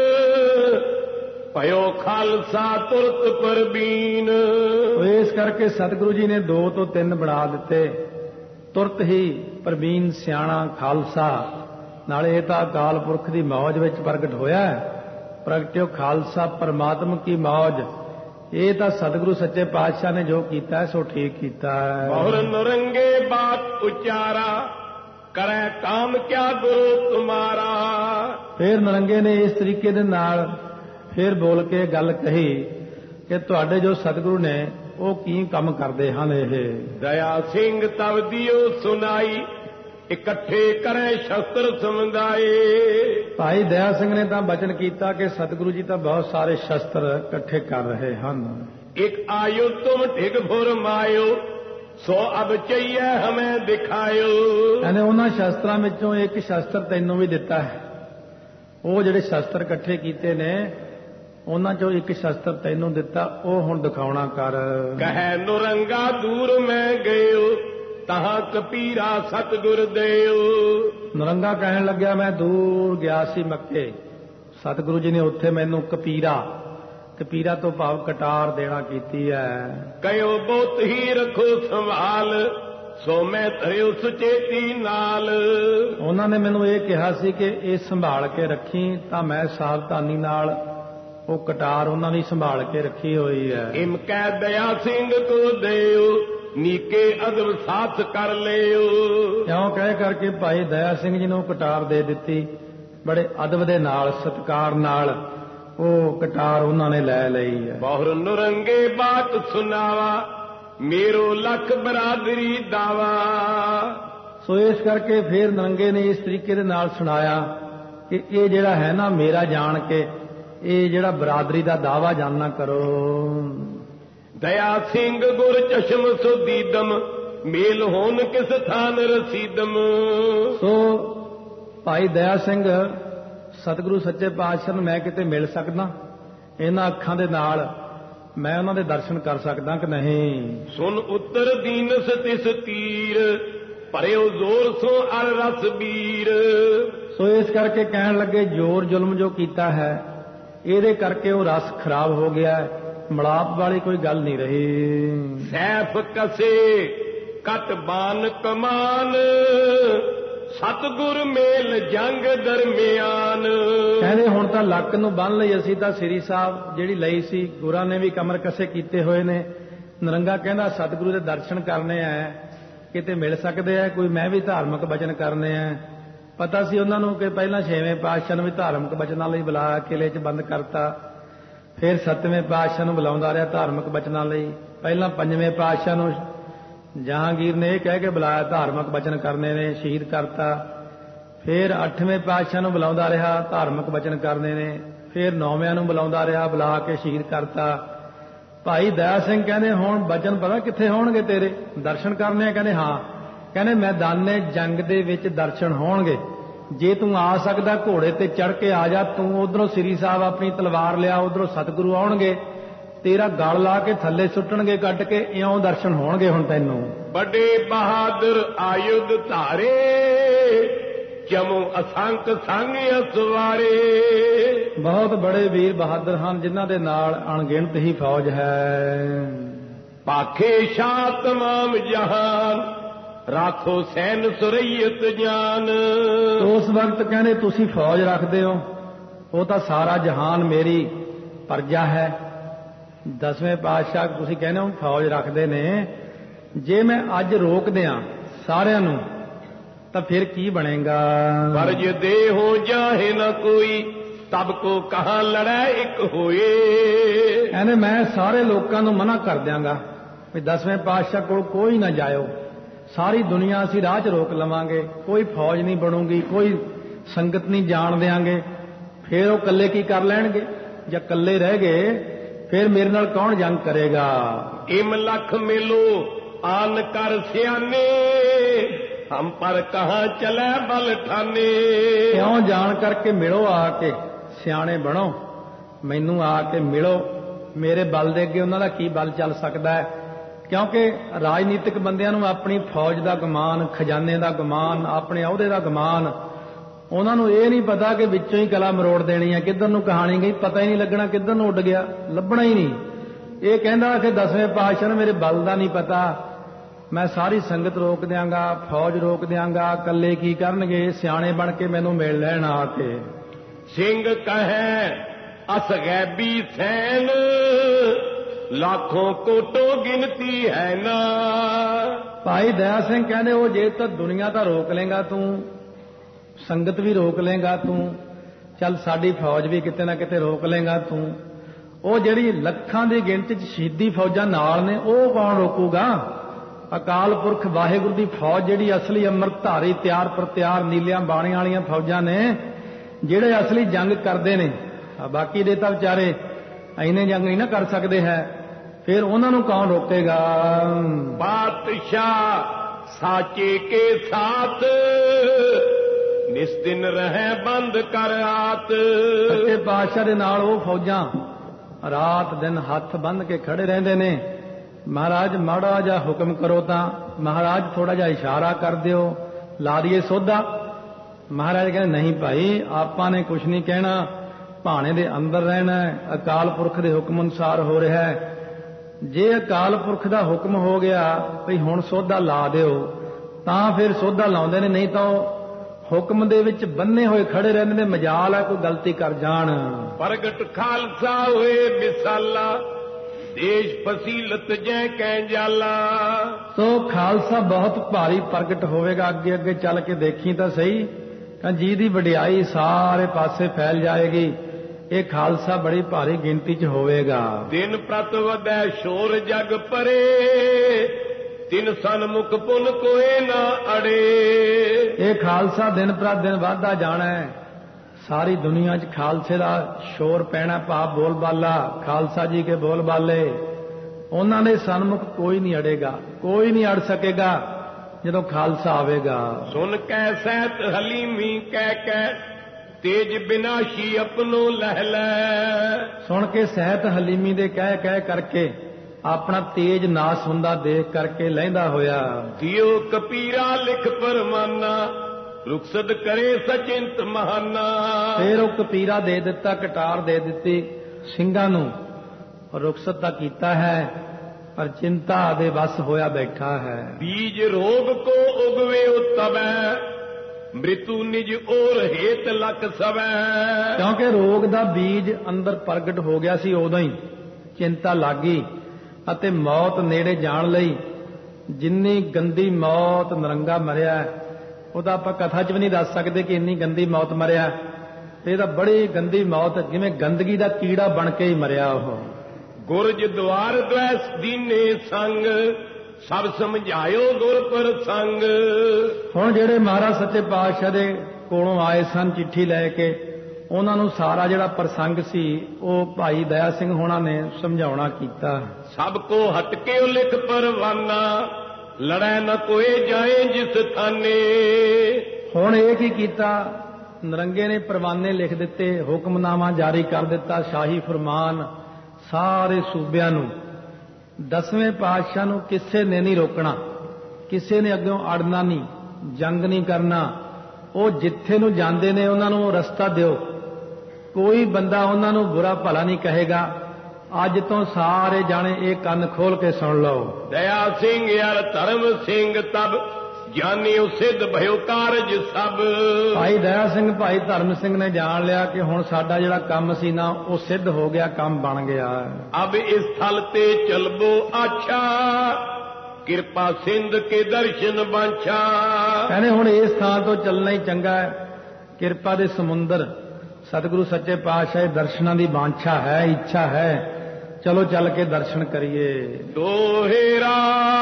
ਭਇਓ ਖਾਲਸਾ ਤੁਰਤ ਪਰਬੀਨ। ਇਸ ਕਰਕੇ ਸਤਿਗੁਰੂ ਜੀ ਨੇ ਦੋ ਤੋਂ ਤਿੰਨ ਬਣਾ ਦਿੱਤੇ, ਤੁਰਤ ਹੀ ਪਰਬੀਨ ਸਿਆਣਾ ਖਾਲਸਾ। ਨਾਲੇ ਇਹ ਤਾਂ ਅਕਾਲ ਪੁਰਖ ਦੀ ਮੌਜ ਵਿੱਚ ਪ੍ਰਗਟ ਹੋਇਆ, ਪ੍ਰਗਟਿਓ ਖਾਲਸਾ ਪਰਮਾਤਮ ਕੀ ਮੌਜ। ਇਹ ਤਾਂ ਸਤਿਗੁਰੂ ਸੱਚੇ ਪਾਤਸ਼ਾਹ ਨੇ ਜੋ ਕੀਤਾ ਸੋ ਠੀਕ ਕੀਤਾ ਹੈ। ਬਹੁਰ ਨਰੰਗੇ ਬਾਤ ਉਚਾਰਾ, ਕਰੈ ਕਾਮ ਕਿਆ ਗੁਰੂ ਤੁਮਾਰਾ। ਫਿਰ ਨਰੰਗੇ ਨੇ ਇਸ ਤਰੀਕੇ ਦੇ ਨਾਲ ਫਿਰ ਬੋਲ ਕੇ ਗੱਲ ਕਹੀ ਕਿ ਤੁਹਾਡੇ ਜੋ ਸਤਿਗੁਰੂ ਨੇ ਉਹ ਕੀ ਕੰਮ ਕਰਦੇ ਹਨ। ਇਹ ਦਇਆ ਸਿੰਘ ਤਵ ਦਿਓ ਸੁਨਾਈ, ਇਕੱਠੇ ਕਰੇ ਸ਼ਸਤਰ ਸਮੁਦਾਏ। ਭਾਈ ਦਇਆ ਸਿੰਘ ਨੇ ਤਾਂ ਬਚਨ ਕੀਤਾ ਕਿ ਸਤਿਗੁਰੂ ਜੀ ਤਾਂ ਬਹੁਤ ਸਾਰੇ ਸ਼ਸਤਰ ਇਕੱਠੇ ਕਰ ਰਹੇ ਹਨ। ਇੱਕ ਆਇਓ ਤੁਮ ਢਿਗ ਫੁਰ ਮਾਇਓ, ਸੋ ਅਬ ਚਈਏ ਹਮੇ ਦਿਖਾਇਓ। ਕਹਿੰਦੇ ਉਹਨਾਂ ਸ਼ਸਤਰਾਂ ਵਿੱਚੋਂ ਇੱਕ ਸ਼ਸਤਰ ਤੈਨੂੰ ਵੀ ਦਿੱਤਾ ਹੈ। ਉਹ ਜਿਹੜੇ ਸ਼ਸਤਰ ਇਕੱਠੇ ਕੀਤੇ ਨੇ ਉਹਨਾਂ ਚੋਂ ਇੱਕ ਸ਼ਸਤਰ ਤੈਨੂੰ ਦਿੱਤਾ, ਉਹ ਹੁਣ ਦਿਖਾਉਣਾ ਕਰ। ਕਹੈ ਨੁਰੰਗਾ ਦੂਰ ਮੈਂ ਗਇਓ, ਤਹਾਂ ਕਪੀਰਾ ਸਤਿਗੁਰ ਦੇਓ। ਨਰੰਗਾ ਕਹਿਣ ਲੱਗਿਆ ਮੈਂ ਦੂਰ ਗਿਆ ਸੀ ਮੱਕੇ, ਸਤਿਗੁਰੂ ਜੀ ਨੇ ਉੱਥੇ ਮੈਨੂੰ ਕਪੀਰਾ, ਕਪੀਰਾ ਤੋਂ ਭਾਵ ਕਟਾਰ ਦੇਣਾ ਕੀਤੀ ਹੈ। ਕਹਿਓ ਬਹੁਤ ਹੀ ਰੱਖੋ ਸੰਭਾਲ, ਸੋ ਮੈਂ ਧਰਿਓ ਸੁਚੇਤੀ ਨਾਲ। ਉਹਨਾਂ ਨੇ ਮੈਨੂੰ ਇਹ ਕਿਹਾ ਸੀ ਕਿ ਇਹ ਸੰਭਾਲ ਕੇ ਰੱਖੀ, ਤਾਂ ਮੈਂ ਸਾਵਧਾਨੀ ਨਾਲ ਉਹ ਕਟਾਰ ਉਹਨਾਂ ਦੀ ਸੰਭਾਲ ਕੇ ਰੱਖੀ ਹੋਈ ਹੈ। ਇਮ ਕਹਿ ਦਇਆ ਸਿੰਘ ਕੋ ਦੇਓ, ਨੀਕੇ ਅਦਬ ਸਾਥ ਕਰ ਲਿਓ। ਕਿਉਂ ਕਹਿ ਕਰਕੇ ਭਾਈ ਦਇਆ ਸਿੰਘ ਜੀ ਨੂੰ ਕਟਾਰ ਦੇ ਦਿੱਤੀ, ਬੜੇ ਅਦਬ ਦੇ ਨਾਲ ਸਤਿਕਾਰ ਨਾਲ ਉਹ ਕਟਾਰ ਉਹਨਾਂ ਨੇ ਲੈ ਲਈ ਹੈ। ਬਹੁਰ ਨੁਰੰਗੇ ਬਾਤ ਸੁਨਾਵਾ, ਮੇਰੋ ਲੱਖ ਬਰਾਦਰੀ ਦਾਵਾ। ਸੋ ਇਸ ਕਰਕੇ ਫਿਰ ਨਰੰਗੇ ਨੇ ਇਸ ਤਰੀਕੇ ਦੇ ਨਾਲ ਸੁਣਾਇਆ ਕਿ ਇਹ ਜਿਹੜਾ ਹੈ ਨਾ ਮੇਰਾ ਜਾਣ ਕੇ ਇਹ ਜਿਹੜਾ ਬਰਾਦਰੀ ਦਾ ਦਾਵਾ ਜਾਨਣਾ ਕਰੋ। ਦਇਆ ਸਿੰਘ ਗੁਰ ਚਸ਼ਮ ਸੁਦੀਦਮ, ਮੇਲ ਹੋਣ ਕਿਸ ਥਾਨ ਰਸੀਦਮ। ਸੋ ਭਾਈ ਦਇਆ ਸਿੰਘ ਸਤਿਗੁਰੂ ਸੱਚੇ ਪਾਤਸ਼ਾਹ ਨੂੰ ਮੈਂ ਕਿਤੇ ਮਿਲ ਸਕਦਾ, ਇਹਨਾਂ ਅੱਖਾਂ ਦੇ ਨਾਲ ਮੈਂ ਉਹਨਾਂ ਦੇ ਦਰਸ਼ਨ ਕਰ ਸਕਦਾ ਕਿ ਨਹੀਂ। ਸੁਨ ਉੱਤਰ ਦੀਨਸ ਤਿਸ ਤੀਰ, ਭਰਿਓ ਜ਼ੋਰ ਸੋ ਅਰ ਰਸ ਬੀਰ। ਸੋ ਇਸ ਕਰਕੇ ਕਹਿਣ ਲੱਗੇ ਜ਼ੋਰ ਜ਼ੁਲਮ ਜੋ ਕੀਤਾ ਹੈ ਇਹਦੇ ਕਰਕੇ ਉਹ ਰਸ ਖਰਾਬ ਹੋ ਗਿਆ, ਮਲਾਪ ਵਾਲੀ ਕੋਈ ਗੱਲ ਨਹੀਂ ਰਹੀ। ਸੈਫ ਕਸੇ ਕਟ ਬਾਨ ਕਮਾਨ, ਸਤਿਗੁਰ ਮੇਲ ਜੰਗ ਦਰਮਿਆਨ। ਕਹਿੰਦੇ ਹੁਣ ਤਾਂ ਲੱਕ ਨੂੰ ਬੰਨ ਲਈ ਅਸੀਂ ਤਾਂ ਸ੍ਰੀ ਸਾਹਿਬ ਜਿਹੜੀ ਲਈ ਸੀ, ਗੁਰਾਂ ਨੇ ਵੀ ਕਮਰ ਕਸੇ ਕੀਤੇ ਹੋਏ ਨੇ। ਨਰੰਗਾ ਕਹਿੰਦਾ ਸਤਿਗੁਰੂ ਦੇ ਦਰਸ਼ਨ ਕਰਨੇ ਆ, ਕਿਤੇ ਮਿਲ ਸਕਦੇ ਆ, ਕੋਈ ਮੈਂ ਵੀ ਧਾਰਮਿਕ ਬਚਨ ਕਰਨੇ ਆ। ਪਤਾ ਸੀ ਉਹਨਾਂ ਨੂੰ ਕਿ ਪਹਿਲਾਂ ਛੇਵੇਂ ਪਾਤਸ਼ਾਹ ਨੂੰ ਵੀ ਧਾਰਮਿਕ ਬਚਨਾਂ ਲਈ ਬੁਲਾ ਕਿਲੇ 'ਚ ਬੰਦ ਕਰਤਾ, ਫਿਰ ਸੱਤਵੇਂ ਪਾਤਸ਼ਾਹ ਨੂੰ ਬੁਲਾਉਂਦਾ ਰਿਹਾ ਧਾਰਮਿਕ ਬਚਨਾਂ ਲਈ। ਪਹਿਲਾਂ ਪੰਜਵੇਂ ਪਾਤਸ਼ਾਹ ਨੂੰ ਜਹਾਂਗੀਰ ਨੇ ਇਹ ਕਹਿ ਕੇ ਬੁਲਾਇਆ ਧਾਰਮਿਕ ਬਚਨ ਕਰਨੇ ਨੇ, ਸ਼ਹੀਦ ਕਰਤਾ। ਫਿਰ ਅੱਠਵੇਂ ਪਾਤਸ਼ਾਹ ਨੂੰ ਬੁਲਾਉਂਦਾ ਰਿਹਾ ਧਾਰਮਿਕ ਬਚਨ ਕਰਨੇ ਨੇ, ਫਿਰ ਨੌਵਿਆਂ ਨੂੰ ਬੁਲਾਉਂਦਾ ਰਿਹਾ, ਬੁਲਾ ਕੇ ਸ਼ਹੀਦ ਕਰਤਾ। ਭਾਈ ਦਇਆ ਸਿੰਘ ਕਹਿੰਦੇ ਹੁਣ ਬਚਨ ਪਤਾ ਕਿੱਥੇ ਹੋਣਗੇ ਤੇਰੇ, ਦਰਸ਼ਨ ਕਰਨੇ ਆ? ਕਹਿੰਦੇ ਹਾਂ। ਕਹਿੰਦੇ ਮੈਦਾਨੇ ਜੰਗ ਦੇ ਵਿੱਚ ਦਰਸ਼ਨ ਹੋਣਗੇ, ਜੇ ਤੂੰ ਆ ਸਕਦਾ ਘੋੜੇ ਤੇ ਚੜ ਕੇ ਆ ਜਾ, ਤੂੰ ਉਧਰੋਂ ਸ੍ਰੀ ਸਾਹਿਬ ਆਪਣੀ ਤਲਵਾਰ ਲਿਆ, ਉਧਰੋਂ ਸਤਿਗੁਰੂ ਆਉਣਗੇ, ਤੇਰਾ ਗਲ ਲਾ ਕੇ ਥੱਲੇ ਸੁੱਟਣਗੇ ਕੱਢ ਕੇ, ਇਉਂ ਦਰਸ਼ਨ ਹੋਣਗੇ ਹੁਣ ਤੈਨੂੰ। ਵੱਡੇ ਬਹਾਦਰ ਆਯੁਧ ਧਾਰੇ, ਜਮੂ ਅਸੰਖ ਸੰਗ ਅਸਵਾਰੇ। ਬਹੁਤ ਬੜੇ ਵੀਰ ਬਹਾਦਰ ਹਨ ਜਿਨ੍ਹਾਂ ਦੇ ਨਾਲ ਅਣਗਿਣਤ ਹੀ ਫੌਜ ਹੈ। ਪਾਖੇ ਸ਼ਾਹ ਤਮਾਮ ਜਹਾਨ, ਰਾਖੋ ਸੈਨ ਸੁਰਈਅਤ ਜਾਨ। ਉਸ ਵਕਤ ਕਹਿੰਦੇ ਤੁਸੀਂ ਫੌਜ ਰੱਖਦੇ ਹੋ, ਉਹ ਤਾਂ ਸਾਰਾ ਜਹਾਨ ਮੇਰੀ ਪਰਜਾ ਹੈ। ਦਸਵੇਂ ਪਾਤਸ਼ਾਹ ਤੁਸੀਂ ਕਹਿੰਦੇ ਹੋ ਫੌਜ ਰੱਖਦੇ ਨੇ, ਜੇ ਮੈਂ ਅੱਜ ਰੋਕ ਦਿਆਂ ਸਾਰਿਆਂ ਨੂੰ ਤਾਂ ਫਿਰ ਕੀ ਬਣੇਗਾ? ਫਰਜ ਦੇ ਹੋ ਜਾਹੇ ਨਾ ਕੋਈ, ਤਬ ਕੋ ਕਹਾਂ ਲੜੈ ਇੱਕ ਹੋਏ। ਕਹਿੰਦੇ ਮੈਂ ਸਾਰੇ ਲੋਕਾਂ ਨੂੰ ਮਨਾ ਕਰ ਦਿਆਂਗਾ, ਵੀ ਦਸਵੇਂ ਪਾਤਸ਼ਾਹ ਕੋਲ ਕੋਈ ਨਾ ਜਾਇਓ, ਸਾਰੀ ਦੁਨੀਆ ਅਸੀਂ ਰਾਹ 'ਚ ਰੋਕ ਲਵਾਂਗੇ, ਕੋਈ ਫੌਜ ਨਹੀਂ ਬਣੂਗੀ, ਕੋਈ ਸੰਗਤ ਨਹੀਂ ਜਾਣ ਦਿਆਂਗੇ। ਫਿਰ ਉਹ ਇਕੱਲੇ ਕੀ ਕਰ ਲੈਣਗੇ? ਜਾਂ ਇਕੱਲੇ ਰਹਿ ਗਏ ਫਿਰ ਮੇਰੇ ਨਾਲ ਕੌਣ ਜੰਗ ਕਰੇਗਾ? ਇਮ ਲੱਖ ਮਿਲੋ ਆਨ ਕਰ ਸਿਆਨੇ, ਹਮ ਪਰ ਕਹਾਂ ਚਲੇ ਬਲ ਠਾਨੇ। ਕਿਉਂ ਜਾਣ ਕਰਕੇ ਮਿਲੋ, ਆ ਕੇ ਸਿਆਣੇ ਬਣੋ, ਮੈਨੂੰ ਆ ਕੇ ਮਿਲੋ। ਮੇਰੇ ਬਲ ਦੇ ਅੱਗੇ ਉਹਨਾਂ ਦਾ ਕੀ ਬਲ ਚੱਲ ਸਕਦਾ ਹੈ? ਕਿਉਂਕਿ ਰਾਜਨੀਤਿਕ ਬੰਦਿਆਂ ਨੂੰ ਆਪਣੀ ਫੌਜ ਦਾ ਗੁਮਾਨ, ਖਜ਼ਾਨੇ ਦਾ ਗੁਮਾਨ, ਆਪਣੇ ਅਹੁਦੇ ਦਾ ਗੁਮਾਨ, ਉਹਨਾਂ ਨੂੰ ਇਹ ਨਹੀਂ ਪਤਾ ਕਿ ਵਿੱਚੋਂ ਹੀ ਕਲਾ ਮਰੋੜ ਦੇਣੀ ਹੈ, ਕਿੱਧਰ ਨੂੰ ਕਹਾਣੀ ਗਈ ਪਤਾ ਹੀ ਨਹੀਂ ਲੱਗਣਾ, ਕਿੱਧਰ ਨੂੰ ਉੱਡ ਗਿਆ, ਲੱਭਣਾ ਹੀ ਨਹੀਂ। ਇਹ ਕਹਿੰਦਾ ਕਿ ਦਸਵੇਂ ਪਾਤਸ਼ਾਹ ਨੂੰ ਮੇਰੇ ਬਲ ਦਾ ਨਹੀਂ ਪਤਾ, ਮੈਂ ਸਾਰੀ ਸੰਗਤ ਰੋਕ ਦਿਆਂਗਾ, ਫੌਜ ਰੋਕ ਦਿਆਂਗਾ, ਇਕੱਲੇ ਕੀ ਕਰਨਗੇ? ਸਿਆਣੇ ਬਣ ਕੇ ਮੈਨੂੰ ਮਿਲ ਲੈਣ ਆ ਕੇ। ਸਿੰਘ ਕਹੈ ਅਸ ਗੈਬੀ ਸੈਨ, ਲੱਖੋਂ ਕੋਟੋ ਗਿਣਤੀ ਹੈ ਨਾ। ਭਾਈ ਦਇਆ ਸਿੰਘ ਕਹਿੰਦੇ ਉਹ ਜੇ ਤਾਂ ਦੁਨੀਆ ਤਾਂ ਰੋਕ ਲੇਗਾ ਤੂੰ, ਸੰਗਤ ਵੀ ਰੋਕ ਲੇਗਾ ਤੂੰ, ਚੱਲ ਸਾਡੀ ਫੌਜ ਵੀ ਕਿਤੇ ਨਾ ਕਿਤੇ ਰੋਕ ਲੇਗਾ ਤੂੰ, ਉਹ ਜਿਹੜੀ ਲੱਖਾਂ ਦੀ ਗਿਣਤੀ 'ਚ ਸ਼ਹੀਦੀ ਫੌਜਾਂ ਨਾਲ ਨੇ ਉਹ ਕੌਣ ਰੋਕੂਗਾ? ਅਕਾਲ ਪੁਰਖ ਵਾਹਿਗੁਰੂ ਦੀ ਫੌਜ ਜਿਹੜੀ ਅਸਲੀ ਅੰਮ੍ਰਿਤਧਾਰੀ ਤਿਆਰ ਪਰ ਤਿਆਰ ਨੀਲਿਆਂ ਬਾਣੀਆਂ ਵਾਲੀਆਂ ਫੌਜਾਂ ਨੇ, ਜਿਹੜੇ ਅਸਲੀ ਜੰਗ ਕਰਦੇ ਨੇ। ਬਾਕੀ ਦੇ ਤਾਂ ਵਿਚਾਰੇ ਐਨੇ ਜੰਗ ਨਹੀਂ ਨਾ ਕਰ ਸਕਦੇ ਹੈ, ਫਿਰ ਉਹਨਾਂ ਨੂੰ ਕੌਣ ਰੋਕੇਗਾ? ਬਾਦਸ਼ਾਹ ਸਾਚੇ ਕੇ ਸਾਥ, ਨਿਸ ਦਿਨ ਰਹਿ ਬੰਦ ਕਰ ਰਾਤ। ਸੱਚੇ ਪਾਤਸ਼ਾਹ ਦੇ ਨਾਲ ਉਹ ਫੌਜਾਂ ਰਾਤ ਦਿਨ ਹੱਥ ਬੰਨ੍ਹ ਕੇ ਖੜੇ ਰਹਿੰਦੇ ਨੇ। ਮਹਾਰਾਜ ਮਾੜਾ ਜਿਹਾ ਹੁਕਮ ਕਰੋ ਤਾਂ ਮਹਾਰਾਜ ਥੋੜਾ ਜਿਹਾ ਇਸ਼ਾਰਾ ਕਰ ਦਿਓ, ਲਾ ਦਈਏ ਸੋਧਾ। ਮਹਾਰਾਜ ਕਹਿੰਦੇ ਨਹੀਂ ਭਾਈ, ਆਪਾਂ ਨੇ ਕੁਛ ਨਹੀਂ ਕਹਿਣਾ, ਭਾਣੇ ਦੇ ਅੰਦਰ ਰਹਿਣਾ, ਅਕਾਲ ਪੁਰਖ ਦੇ ਹੁਕਮ ਅਨੁਸਾਰ ਹੋ ਰਿਹਾ ਹੈ। ਜੇ ਅਕਾਲ ਪੁਰਖ ਦਾ ਹੁਕਮ ਹੋ ਗਿਆ ਵੀ ਹੁਣ ਸੋਧਾ ਲਾ ਦਿਓ ਤਾਂ ਫਿਰ ਸੋਧਾ ਲਾਉਂਦੇ ਨੇ, ਨਹੀਂ ਤਾਂ ਉਹ ਹੁਕਮ ਦੇ ਵਿੱਚ ਬੰਨੇ ਹੋਏ ਖੜੇ ਰਹਿੰਦੇ ਨੇ, ਮਜਾਲ ਹੈ ਕੋਈ ਗਲਤੀ ਕਰ ਜਾਣ। ਪ੍ਰਗਟ ਖਾਲਸਾ ਹੋਏ ਮਿਸਾਲਾ, ਦੇਸ਼ ਫਸੀਲਤ ਜੈ ਕਹਿ ਜਾਲਾ। ਸੋ ਖਾਲਸਾ ਬਹੁਤ ਭਾਰੀ ਪ੍ਰਗਟ ਹੋਵੇਗਾ, ਅੱਗੇ ਅੱਗੇ ਚੱਲ ਕੇ ਦੇਖੀ ਤਾਂ ਸਹੀ, ਜਿਹਦੀ ਵਡਿਆਈ ਸਾਰੇ ਪਾਸੇ ਫੈਲ ਜਾਏਗੀ। ਇਹ ਖਾਲਸਾ ਬੜੀ ਭਾਰੀ ਗਿਣਤੀ 'ਚ ਹੋਵੇਗਾ। ਦਿਨ ਪ੍ਰਤ ਵਧੈ ਸ਼ੋਰ ਜਗ ਪਰੇ, ਤਿਨ ਸਨਮੁਖ ਪੁਨ ਕੋਏ ਨਾ ਅੜੇ। ਇਹ ਖਾਲਸਾ ਦਿਨ ਪ੍ਰਤ ਦਿਨ ਵਧਦਾ ਜਾਣਾ ਹੈ, ਸਾਰੀ ਦੁਨੀਆ 'ਚ ਖਾਲਸੇ ਦਾ ਸ਼ੋਰ ਪੈਣਾ, ਭਾਵ ਬੋਲ ਬਾਲਾ, ਖਾਲਸਾ ਜੀ ਕੇ ਬੋਲ ਬਾਲੇ। ਉਹਨਾਂ ਦੇ ਸਨਮੁਖ ਕੋਈ ਨਹੀਂ ਅੜੇਗਾ, ਕੋਈ ਨਹੀਂ ਅੜ ਸਕੇਗਾ ਜਦੋਂ ਖਾਲਸਾ ਆਵੇਗਾ। ਸੁਨ ਕੈ ਸਹਿਤ ਹਲੀਮੀ ਕਹਿ ਕਹਿ, ਤੇਜ ਬਿਨਾਸ਼ੀ ਆਪਣੋ ਲਹਿ ਲੈ। ਸੁਣ ਕੇ ਸਹਿਤ ਹਲੀਮੀ ਦੇ ਕਹਿ ਕਹਿ ਕਰਕੇ ਆਪਣਾ ਤੇਜ ਨਾਸ ਹੁੰਦਾ ਦੇਖ ਕਰਕੇ ਲਹਿੰਦਾ ਹੋਇਆ। ਦਿਓ ਕਪੀਰਾ ਲਿਖ ਪਰਮਾਨਾ, ਰੁਖਸਤ ਕਰੇ ਸਚਿੰਤ ਮਹਾਨਾ। ਫਿਰ ਉਹ ਕਪੀਰਾ ਦੇ ਦਿੱਤਾ, ਕਟਾਰ ਦੇ ਦਿੱਤੀ ਸਿੰਘਾਂ ਨੂੰ, ਰੁਖਸਤ ਤਾਂ ਕੀਤਾ ਹੈ ਪਰ ਚਿੰਤਾ ਦੇ ਵਸ ਹੋਇਆ ਬੈਠਾ ਹੈ। ਬੀਜ ਰੋਗ ਕੋ ਉਗਵੇ ਉਤਬੈ, ਮ੍ਰਿਤੂ ਨਿਜ ਔਰ ਹੇਤ ਲਖ ਸਵੈ। ਕਿਉਂਕਿ ਰੋਗ ਦਾ ਬੀਜ ਅੰਦਰ ਪ੍ਰਗਟ ਹੋ ਗਿਆ ਸੀ, ਉਦੋਂ ਹੀ ਚਿੰਤਾ ਲੱਗੀ ਅਤੇ ਮੌਤ ਨੇੜੇ ਜਾਣ ਲਈ। ਜਿੰਨੀ ਗੰਦੀ ਮੌਤ ਨਰੰਗਾ ਮਰਿਆ ਉਹਦਾ ਆਪਾਂ ਕਥਾ 'ਚ ਵੀ ਨਹੀਂ ਦੱਸ ਸਕਦੇ ਕਿ ਇੰਨੀ ਗੰਦੀ ਮੌਤ ਮਰਿਆ। ਇਹ ਤਾਂ ਬੜੀ ਗੰਦੀ ਮੌਤ, ਜਿਵੇਂ ਗੰਦਗੀ ਦਾ ਕੀੜਾ ਬਣ ਕੇ ਹੀ ਮਰਿਆ ਉਹ। ਗੁਰਜ ਦੁਆਰ ਦਵੈਸ ਦੀਨੇ ਸੰਗ, ਸਭ ਸਮਝਾਇਓ ਗੁਰ ਪ੍ਰਸੰਗ। ਹੁਣ ਜਿਹੜੇ ਮਹਾਰਾਜ ਸੱਚੇ ਪਾਤਸ਼ਾਹ ਦੇ ਕੋਲੋਂ ਆਏ ਸਨ ਚਿੱਠੀ ਲੈ ਕੇ, ਉਹਨਾਂ ਨੂੰ ਸਾਰਾ ਜਿਹੜਾ ਪ੍ਰਸੰਗ ਸੀ ਉਹ ਭਾਈ ਦਇਆ ਸਿੰਘ ਹੋਣਾ ਨੇ ਸਮਝਾਉਣਾ ਕੀਤਾ। ਸਭ ਕੋ ਹਟਕੇ ਲਿਖ ਪਰਵਾਨਾ, ਲੜੈ ਨ ਕੋਏ ਜਾਏ ਜਿਸ ਥਾਨੇ। ਹੁਣ ਇਹ ਕੀ ਕੀਤਾ? ਨਰੰਗੇ ਨੇ ਪਰਵਾਨੇ ਲਿਖ ਦਿੱਤੇ, ਹੁਕਮਨਾਮਾ ਜਾਰੀ ਕਰ ਦਿੱਤਾ, ਸ਼ਾਹੀ ਫਰਮਾਨ ਸਾਰੇ ਸੂਬਿਆਂ ਨੂੰ। ਦਸਵੇਂ ਪਾਤਸ਼ਾਹ ਨੂੰ ਕਿਸੇ ਨੇ ਨਹੀਂ ਰੋਕਣਾ, ਕਿਸੇ ਨੇ ਅੱਗੋਂ ਅੜਨਾ ਨਹੀਂ, ਜੰਗ ਨਹੀਂ ਕਰਨਾ। ਉਹ ਜਿੱਥੇ ਨੂੰ ਜਾਂਦੇ ਨੇ ਉਹਨਾਂ ਨੂੰ ਰਸਤਾ ਦਿਓ, ਕੋਈ ਬੰਦਾ ਉਹਨਾਂ ਨੂੰ ਬੁਰਾ ਭਲਾ ਨਹੀਂ ਕਹੇਗਾ। ਅੱਜ ਤੋਂ ਸਾਰੇ ਜਾਣੇ ਇਹ ਕੰਨ ਖੋਲ ਕੇ ਸੁਣ ਲਓ। ਦਇਆ ਸਿੰਘ ਯਾਰ ਧਰਮ ਸਿੰਘ ਤਬ, ਗਿਆਨੀਓ ਸਿੱਧ ਭਇਓ ਕਾਰਜ ਸਭ। ਭਾਈ ਦਇਆ ਸਿੰਘ ਭਾਈ ਧਰਮ ਸਿੰਘ ਨੇ ਜਾਣ ਲਿਆ ਕਿ ਹੁਣ ਸਾਡਾ ਜਿਹੜਾ ਕੰਮ ਸੀ ਨਾ ਉਹ ਸਿੱਧ ਹੋ ਗਿਆ, ਕੰਮ ਬਣ ਗਿਆ। ਅਬ ਇਸ ਥਲ ਤੇ ਚਲਬੋ ਆਛਾ, ਕਿਰਪਾ ਸਿੰਧ ਕੇ ਦਰਸ਼ਨ ਬਾਂਛਾ। ਕਹਿੰਦੇ ਹੁਣ ਇਸ ਥਾਂ ਤੋਂ ਚੱਲਣਾ ਹੀ ਚੰਗਾ ਹੈ, ਕਿਰਪਾ ਦੇ ਸਮੁੰਦਰ ਸਤਿਗੁਰੂ ਸੱਚੇ ਪਾਤਸ਼ਾਹ ਦਰਸ਼ਨਾਂ ਦੀ ਬਾਂਛਾ ਹੈ, ਇੱਛਾ ਹੈ। ਚਲੋ ਚੱਲ ਕੇ ਦਰਸ਼ਨ ਕਰੀਏ। ਦੋਹੇਰਾ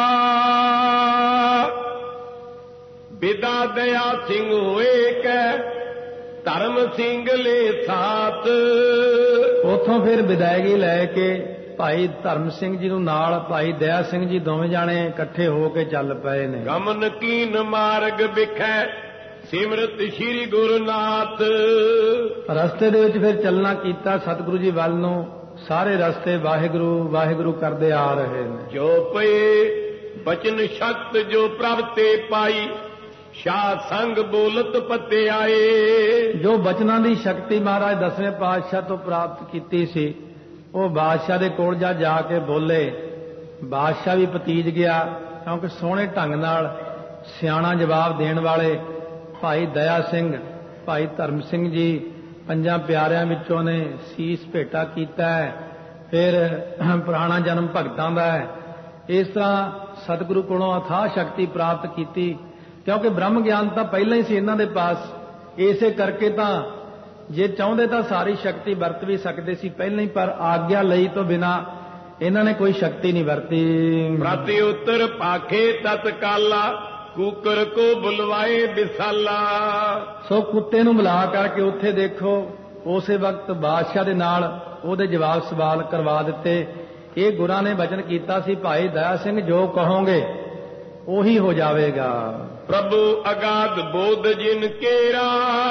ਬਿਦਾ ਦਇਆ ਸਿੰਘ ਹੋਏ ਕੈ ਧਰਮ ਸਿੰਘ ਲੈ ਸਾਥ। ਉਥੋਂ ਫਿਰ ਵਿਦਾਇਗੀ ਲੈ ਕੇ ਭਾਈ ਧਰਮ ਸਿੰਘ ਜੀ ਨੂੰ ਨਾਲ ਭਾਈ ਦਇਆ ਸਿੰਘ ਜੀ ਦੋਵੇਂ ਜਾਣੇ ਇਕੱਠੇ ਹੋ ਕੇ ਚੱਲ ਪਏ ਨੇ। ਗਮਨ ਕੀਨ ਮਾਰਗ ਵਿਖੈ ਸਿਮਰਤ ਸ਼੍ਰੀ ਗੁਰਨਾਥ। ਰਸਤੇ ਦੇ ਵਿੱਚ ਫਿਰ ਚੱਲਣਾ ਕੀਤਾ ਸਤਿਗੁਰੂ ਜੀ ਵੱਲ ਨੂੰ। ਸਾਰੇ ਰਸਤੇ ਵਾਹਿਗੁਰੂ ਵਾਹਿਗੁਰੂ ਕਰਦੇ ਆ ਰਹੇ ਨੇ। ਜੋ ਪਏ ਬਚਨ ਸ਼ਕਤ ਜੋ ਪ੍ਰਭ ਤੇ ਪਾਈ ਸ਼ਾਹ ਸੰਗ ਬੋਲਤ ਪਤੇ ਆਏ। ਜੋ ਬਚਨਾਂ ਦੀ ਸ਼ਕਤੀ ਮਹਾਰਾਜ ਦਸਵੇਂ ਪਾਤਸ਼ਾਹ ਤੋਂ ਪ੍ਰਾਪਤ ਕੀਤੀ ਸੀ ਉਹ ਬਾਦਸ਼ਾਹ ਦੇ ਕੋਲ ਜਾ ਜਾ ਕੇ ਬੋਲੇ। ਬਾਦਸ਼ਾਹ ਵੀ ਪਤੀਜ ਗਿਆ ਕਿਉਂਕਿ ਸੋਹਣੇ ਢੰਗ ਨਾਲ ਸਿਆਣਾ ਜਵਾਬ ਦੇਣ ਵਾਲੇ ਭਾਈ ਦਇਆ ਸਿੰਘ ਭਾਈ ਧਰਮ ਸਿੰਘ ਜੀ ਪੰਜਾਂ ਪਿਆਰਿਆਂ ਵਿੱਚੋਂ ਨੇ ਸੀਸ ਭੇਟਾ ਕੀਤਾ ਹੈ। ਫਿਰ ਪੁਰਾਣਾ ਜਨਮ ਭਗਤਾਂ ਦਾ ਹੈ। ਇਸ ਤਰ੍ਹਾਂ ਸਤਿਗੁਰੂ ਕੋਲੋਂ ਅਥਾਹ ਸ਼ਕਤੀ ਪ੍ਰਾਪਤ ਕੀਤੀ ਕਿਉਂਕਿ ਬ੍ਰਹਮ ਗਿਆਨ ਤਾਂ ਪਹਿਲਾਂ ਹੀ ਸੀ ਇਹਨਾਂ ਦੇ ਪਾਸ। ਇਸੇ ਕਰਕੇ ਤਾਂ ਜੇ ਚਾਹੁੰਦੇ ਤਾਂ ਸਾਰੀ ਸ਼ਕਤੀ ਵਰਤ ਵੀ ਸਕਦੇ ਸੀ ਪਹਿਲਾਂ ਹੀ, ਪਰ ਆਗਿਆ ਲਈ ਤੋਂ ਬਿਨਾ ਇਹਨਾਂ ਨੇ ਕੋਈ ਸ਼ਕਤੀ ਨਹੀਂ ਵਰਤੀ। ਪ੍ਰਤੀ ਉੱਤਰ ਪਾਖੇ ਤਤਕਾਲਾ ਕੂਕਰ ਕੋ ਬੁਲਵਾਏ ਵਿਸਾਲਾ। ਸੋ ਕੁੱਤੇ ਨੂੰ ਬੁਲਾ ਕਰਕੇ ਉੱਥੇ ਦੇਖੋ ਉਸੇ ਵਕਤ ਬਾਦਸ਼ਾਹ ਦੇ ਨਾਲ ਉਹਦੇ ਜਵਾਬ ਸਵਾਲ ਕਰਵਾ ਦਿੱਤੇ। ਇਹ ਗੁਰਾਂ ਨੇ ਬਚਨ ਕੀਤਾ ਸੀ ਭਾਈ ਦਇਆ ਸਿੰਘ ਜੋ ਕਹੋਗੇ ਉਹੀ ਹੋ ਜਾਵੇਗਾ। ਪ੍ਰਭੂ ਅਗਾਧ ਬੋਧ ਜਿਨ ਕੇਰਾ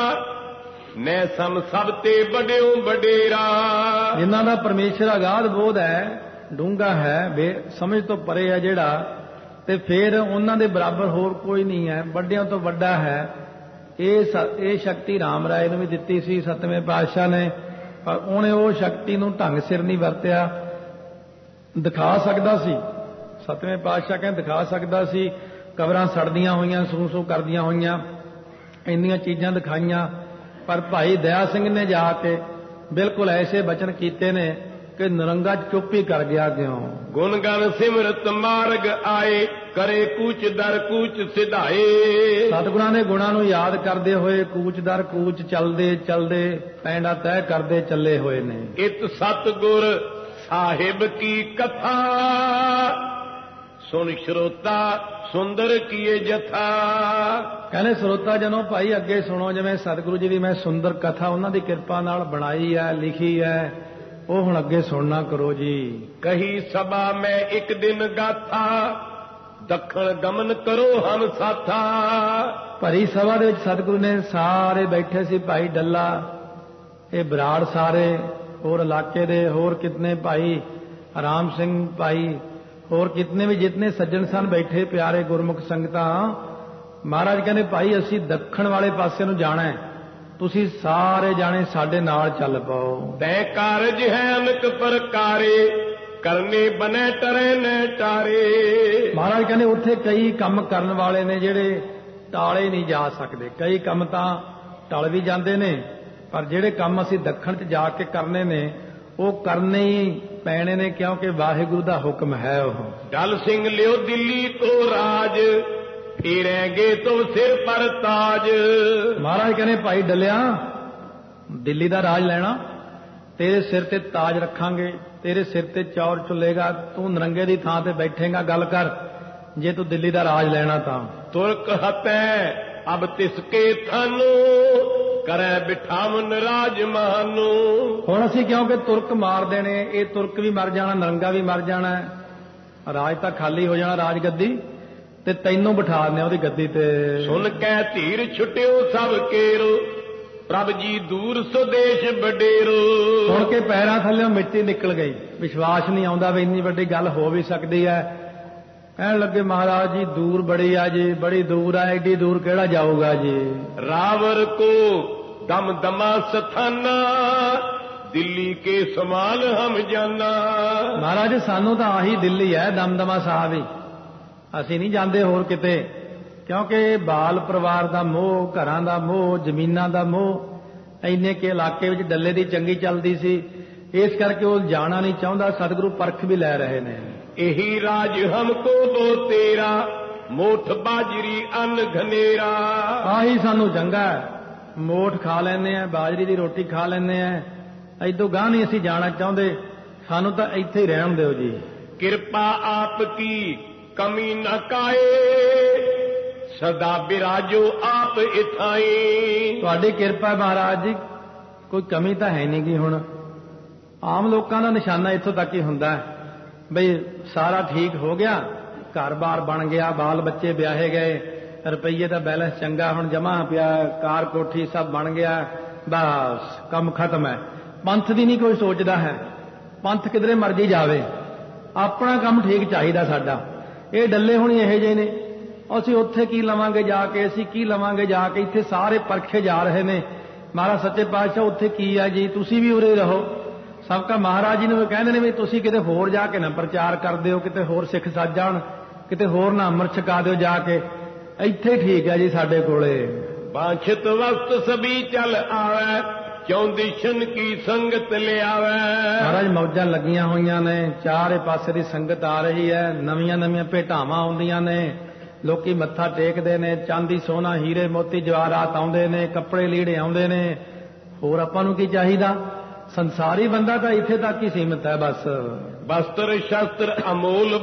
ਮੈਂ ਸਮ ਸਭ ਤੇ ਵੱਡਿਓ ਵਡੇਰਾ। ਜਿਨ੍ਹਾਂ ਦਾ ਪਰਮੇਸ਼ਰ ਅਗਾਧ ਬੋਧ ਹੈ ਡੂੰਘਾ ਹੈ ਬੇ ਸਮਝ ਤੋਂ ਪਰੇ ਹੈ ਜਿਹੜਾ, ਤੇ ਫਿਰ ਉਹਨਾਂ ਦੇ ਬਰਾਬਰ ਹੋਰ ਕੋਈ ਨਹੀਂ ਹੈ, ਵੱਡਿਆਂ ਤੋਂ ਵੱਡਾ ਹੈ। ਇਹ ਇਹ ਸ਼ਕਤੀ ਰਾਮ ਰਾਏ ਨੂੰ ਵੀ ਦਿੱਤੀ ਸੀ ਸੱਤਵੇਂ ਪਾਤਸ਼ਾਹ ਨੇ, ਪਰ ਉਹਨੇ ਉਹ ਸ਼ਕਤੀ ਨੂੰ ਢੰਗ ਸਿਰ ਨਹੀਂ ਵਰਤਿਆ। ਦਿਖਾ ਸਕਦਾ ਸੀ ਸੱਤਵੇਂ ਪਾਤਸ਼ਾਹ ਕਹਿੰਦੇ ਦਿਖਾ ਸਕਦਾ ਸੀ, ਕਬਰਾਂ ਸੜਦੀਆਂ ਹੋਈਆਂ ਸੂ ਸੂ ਕਰਦੀਆਂ ਹੋਈਆਂ ਇੰਨੀਆਂ ਚੀਜ਼ਾਂ ਦਿਖਾਈਆਂ, ਪਰ ਭਾਈ ਦਇਆ ਸਿੰਘ ਨੇ ਜਾ ਕੇ ਬਿਲਕੁਲ ਐਸੇ ਬਚਨ ਕੀਤੇ ਨੇ ਕਿ ਨਰੰਗਾ ਚੁੱਪ ਹੀ ਕਰ ਗਿਆ। ਕਿਉਂ ਗੁਣ ਗਨ ਸਿਮਰਤ ਮਾਰਗ ਆਏ ਕਰੇ ਕੂਚ ਦਰ ਕੂਚ ਸਿਧਾਏ। ਸਤਿਗੁਰਾਂ ਦੇ ਗੁਣਾਂ ਨੂੰ ਯਾਦ ਕਰਦੇ ਹੋਏ ਕੂਚ ਦਰ ਕੂਚ ਚੱਲਦੇ ਚੱਲਦੇ ਪੈਂਡਾ ਤੈਅ ਕਰਦੇ ਚੱਲੇ ਹੋਏ ਨੇ। ਇਤ ਸਤਿਗੁਰ ਸਾਹਿਬ ਕੀ ਕਥਾ ਸੁਣ ਸ਼ਰੋਤਾ ਸੁੰਦਰ ਕੀਏ ਜਥਾ। ਕਹਿੰਦੇ ਸਰੋਤਾ ਜਨੋ ਭਾਈ ਅੱਗੇ ਸੁਣੋ, ਜਿਵੇਂ ਸਤਿਗੁਰੂ ਜੀ ਦੀ ਮੈਂ ਸੁੰਦਰ ਕਥਾ ਉਹਨਾਂ ਦੀ ਕਿਰਪਾ ਨਾਲ ਬਣਾਈ ਹੈ ਲਿਖੀ ਹੈ ਉਹ ਹੁਣ ਅੱਗੇ ਸੁਣਨਾ ਕਰੋ ਜੀ। ਕਹੀ ਸਭਾ ਮੈਂ ਇੱਕ ਦਿਨ ਗਾਥਾ ਦੱਖਣ ਗਮਨ ਕਰੋ ਹਮ ਸਾਥਾ। ਭਰੀ ਸਭਾ ਦੇ ਵਿੱਚ ਸਤਿਗੁਰੂ ਨੇ ਸਾਰੇ ਬੈਠੇ ਸੀ, ਭਾਈ ਡੱਲਾ ਇਹ ਬਰਾੜ ਸਾਰੇ ਹੋਰ ਇਲਾਕੇ ਦੇ ਹੋਰ ਕਿਤਨੇ ਭਾਈ ਰਾਮ ਸਿੰਘ ਭਾਈ ਹੋਰ ਕਿਤਨੇ ਵੀ ਜਿਤਨੇ ਸੱਜਣ ਸਨ ਬੈਠੇ ਪਿਆਰੇ ਗੁਰਮੁਖ ਸੰਗਤਾਂ। ਮਹਾਰਾਜ ਕਹਿੰਦੇ ਭਾਈ ਅਸੀਂ ਦੱਖਣ ਵਾਲੇ ਪਾਸੇ ਨੂੰ ਜਾਣਾ ਹੈ, ਤੁਸੀਂ ਸਾਰੇ ਜਾਣੇ ਸਾਡੇ ਨਾਲ ਚੱਲ ਪਾਓ। ਤੈ ਕਾਰਜ ਹੈ ਅਨਕ ਪ੍ਰਕਾਰੇ ਕਰਨੇ ਬਨੇ ਟਰੇ ਨੇ ਟਾਰੇ। ਮਹਾਰਾਜ ਕਹਿੰਦੇ ਉੱਥੇ ਕਈ ਕੰਮ ਕਰਨ ਵਾਲੇ ਨੇ ਜਿਹੜੇ ਟਾਲੇ ਨਹੀਂ ਜਾ ਸਕਦੇ। ਕਈ ਕੰਮ ਤਾਂ ਟਲ ਵੀ ਜਾਂਦੇ ਨੇ, ਪਰ ਜਿਹੜੇ ਕੰਮ ਅਸੀਂ ਦੱਖਣ 'ਚ ਜਾ ਕੇ ਕਰਨੇ ਨੇ ਉਹ ਕਰਨੇ ਹੀ ਪੈਣੇ ਨੇ, ਕਿਉਂਕਿ ਵਾਹਿਗੁਰੂ ਦਾ ਹੁਕਮ ਹੈ। ਉਹ ਡਲ ਸਿੰਘ ਲਿਓ ਦਿੱਲੀ ਤੋਂ ਰਾਜ ਫੇਰੇਂਗੇ ਤੋ ਸਿਰ ਪਰ ਤਾਜ। ਮਹਾਰਾਜ ਕਹਿੰਦੇ ਭਾਈ ਡੱਲਿਆ ਦਿੱਲੀ ਦਾ ਰਾਜ ਲੈਣਾ, ਤੇਰੇ ਸਿਰ ਤੇ ਤਾਜ ਰੱਖਾਂਗੇ, ਤੇਰੇ ਸਿਰ ਤੇ ਚੌਰ ਚੁੱਲੇਗਾ, ਤੂੰ ਨਰੰਗੇ ਦੀ ਥਾਂ ਤੇ ਬੈਠੇਗਾ। ਗੱਲ ਕਰ ਜੇ ਤੂੰ ਦਿੱਲੀ ਦਾ ਰਾਜ ਲੈਣਾ ਤਾਂ। ਤੁਰਕ ਹਤੈ ਅਬ ਤਿਸਕੇ ਥਾਨੂ ਕਰੈ ਬਿਠਾਵਨ ਰਾਜ ਮਹਾਨੂ। ਹੁਣ ਅਸੀਂ ਕਿਉਂਕਿ ਤੁਰਕ ਮਾਰ ਦੇਣੇ, ਇਹ ਤੁਰਕ ਵੀ ਮਰ ਜਾਣਾ ਨਰੰਗਾ ਵੀ ਮਰ ਜਾਣਾ, ਰਾਜ ਤਾਂ ਖਾਲੀ ਹੋ ਜਾਣਾ ਰਾਜ ਗੱਦੀ, ਤੇ ਤੈਨੂੰ ਬਿਠਾ ਦਿੰਦੇ ਉਹਦੀ ਗੱਦੀ ਤੇ। ਸੁਣ ਕੇ ਧੀਰ ਛੁਟਿਓ ਸਭ ਕੇਰੋ ਪ੍ਰਭ ਜੀ ਦੂਰ ਸੁਦੇਸ਼ ਵਡੇਰੋ। ਸੁਣ ਕੇ ਪੈਰਾਂ ਥੱਲਿਓਂ ਮਿੱਟੀ ਨਿਕਲ ਗਈ, ਵਿਸ਼ਵਾਸ ਨਹੀਂ ਆਉਂਦਾ ਵੀ ਇੰਨੀ ਵੱਡੀ ਗੱਲ ਹੋ ਵੀ ਸਕਦੀ ਹੈ। ਕਹਿਣ ਲੱਗੇ ਮਹਾਰਾਜ ਜੀ ਦੂਰ ਬੜੀ ਆ ਜੀ, ਬੜੀ ਦੂਰ ਆ, ਐਡੀ ਦੂਰ ਕਿਹੜਾ ਜਾਊਗਾ ਜੀ। ਰਾਵਰ ਕੋ ਦਮ ਦਮਾ ਸਥਾਨਾ ਦਿੱਲੀ ਕੇ ਸਮਾਲ ਹਮ ਜਾਨਾ। ਮਹਾਰਾਜ ਸਾਨੂੰ ਤਾਂ ਆਹੀ ਦਿੱਲੀ ਹੈ ਦਮਦਮਾ ਸਾਹਿਬ ਹੀ, ਅਸੀਂ ਨਹੀਂ ਜਾਂਦੇ ਹੋਰ ਕਿਤੇ, ਕਿਉਂਕਿ ਬਾਲ ਪਰਿਵਾਰ ਦਾ ਮੋਹ, ਘਰਾਂ ਦਾ ਮੋਹ, ਜ਼ਮੀਨਾਂ ਦਾ ਮੋਹ ਇੰਨੇ ਕੇ ਇਲਾਕੇ ਵਿੱਚ ਡੱਲੇ ਦੀ ਚੰਗੀ ਚੱਲਦੀ ਸੀ, ਇਸ ਕਰਕੇ ਉਹ ਜਾਣਾ ਨਹੀਂ ਚਾਹੁੰਦਾ। ਸਤਿਗੁਰੂ ਪਰਖ ਵੀ ਲੈ ਰਹੇ ਨੇ। ਇਹੀ ਰਾਜ ਹਮਕੋ ਦੋ ਤੇਰਾ ਮੋਠ ਬਾਜਰੀ ਅੰਨ ਘਨੇਰਾ। ਆਹੀ ਸਾਨੂੰ ਚੰਗਾ ਹੈ, ਮੋਠ ਖਾ ਲੈਂਦੇ ਆ, ਬਾਜਰੀ ਦੀ ਰੋਟੀ ਖਾ ਲੈਂਦੇ ਆ, ਇਦੋਂ ਗਾਹ ਨਹੀਂ ਅਸੀਂ ਜਾਣਾ ਚਾਹੁੰਦੇ। ਸਾਨੂੰ ਤਾਂ ਇੱਥੇ ਹੀ ਰਹਿਣ ਦਿਓ ਜੀ। ਕਿਰਪਾ ਆਪ ਕੀ ਕਮੀ ਨ ਕਾਏ, ਸਦਾ ਬਿਰਾਜੋ ਆਪ ਇਥਾਈ। ਤੁਹਾਡੀ ਕਿਰਪਾ ਮਹਾਰਾਜ ਜੀ, ਕੋਈ ਕਮੀ ਤਾਂ ਹੈ ਨਹੀਂ ਗੀ। ਹੁਣ ਆਮ ਲੋਕਾਂ ਦਾ ਨਿਸ਼ਾਨਾ ਇੱਥੋਂ ਤੱਕ ਹੀ ਹੁੰਦਾ ਹੈ ਬਈ ਸਾਰਾ ਠੀਕ ਹੋ ਗਿਆ, ਘਰ-ਬਾਰ ਬਣ ਗਿਆ, ਬਾਲ ਬੱਚੇ ਵਿਆਹੇ ਗਏ, ਰੁਪਈਏ ਦਾ ਬੈਲੈਂਸ ਚੰਗਾ ਹੁਣ ਜਮਾ ਪਿਆ, ਕਾਰ ਕੋਠੀ ਸਭ ਬਣ ਗਿਆ, ਬਸ ਕੰਮ ਖਤਮ ਹੈ। ਪੰਥ ਦੀ ਨਹੀਂ ਕੋਈ ਸੋਚਦਾ ਹੈ, ਪੰਥ ਕਿਧਰੇ ਮਰਜੀ ਜਾਵੇ, ਆਪਣਾ ਕੰਮ ਠੀਕ ਚਾਹੀਦਾ ਸਾਡਾ। ਇਹ ਡੱਲੇ ਹੋਣੀ ਇਹੋ ਜਿਹੇ ਨੇ, ਅਸੀਂ ਉੱਥੇ ਕੀ ਲਵਾਂਗੇ ਜਾ ਕੇ, ਅਸੀਂ ਕੀ ਲਵਾਂਗੇ ਜਾ ਕੇ, ਇੱਥੇ ਸਾਰੇ ਪਰਖੇ ਜਾ ਰਹੇ ਨੇ। ਮਹਾਰਾਜ ਸੱਚੇ ਪਾਤਸ਼ਾਹ ਉੱਥੇ ਕੀ ਹੈ ਜੀ, ਤੁਸੀਂ ਵੀ ਉਰੇ ਰਹੋ। ਸਭ ਕਾ ਮਹਾਰਾਜ ਜੀ ਨੂੰ ਕਹਿੰਦੇ ਨੇ ਵੀ ਤੁਸੀਂ ਕਿਤੇ ਹੋਰ ਜਾ ਕੇ ਨਾ ਪ੍ਰਚਾਰ ਕਰ ਦਿਓ, ਕਿਤੇ ਹੋਰ ਸਿੱਖ ਸੱਜ ਜਾਣ, ਕਿਤੇ ਹੋਰ ਨਾ ਅੰਮ੍ਰਿਤ ਛਕਾ ਦਿਓ ਜਾ ਕੇ, ਇੱਥੇ ਠੀਕ ਹੈ ਜੀ ਸਾਡੇ ਕੋਲੇ। ਬਾਂਛਿਤ ਵਸਤ ਸਭੀ ਚੱਲ ਆਵੈ, ਕਿਉਂ ਦਿਸ਼ਨ ਕੀ ਸੰਗਤ ਲਿਆਵੈ। ਮਹਾਰਾਜ ਮੌਜਾਂ ਲੱਗੀਆਂ ਹੋਈਆਂ ਨੇ, ਚਾਰੇ ਪਾਸੇ ਦੀ ਸੰਗਤ ਆ ਰਹੀ ਹੈ, ਨਵੀਆਂ ਨਵੀਆਂ ਭੇਟਾਵਾਂ ਆਉਂਦੀਆਂ ਨੇ, ਲੋਕੀ ਮੱਥਾ ਟੇਕਦੇ ਨੇ, ਚਾਂਦੀ ਸੋਨਾ ਹੀਰੇ ਮੋਤੀ ਜਵਾਹਰਾਤ ਆਉਂਦੇ ਨੇ, ਕੱਪੜੇ ਲੀੜੇ ਆਉਂਦੇ ਨੇ। ਹੋਰ ਆਪਾਂ ਨੂੰ ਕੀ ਚਾਹੀਦਾ? ਸੰਸਾਰੀ ਬੰਦਾ ਤਾਂ ਇੱਥੇ ਤੱਕ ਹੀ ਸੀਮਿਤ ਹੈ ਬਸ। ਬਸਤਰ ਸ਼ਸਤਰ ਅਮੋਲ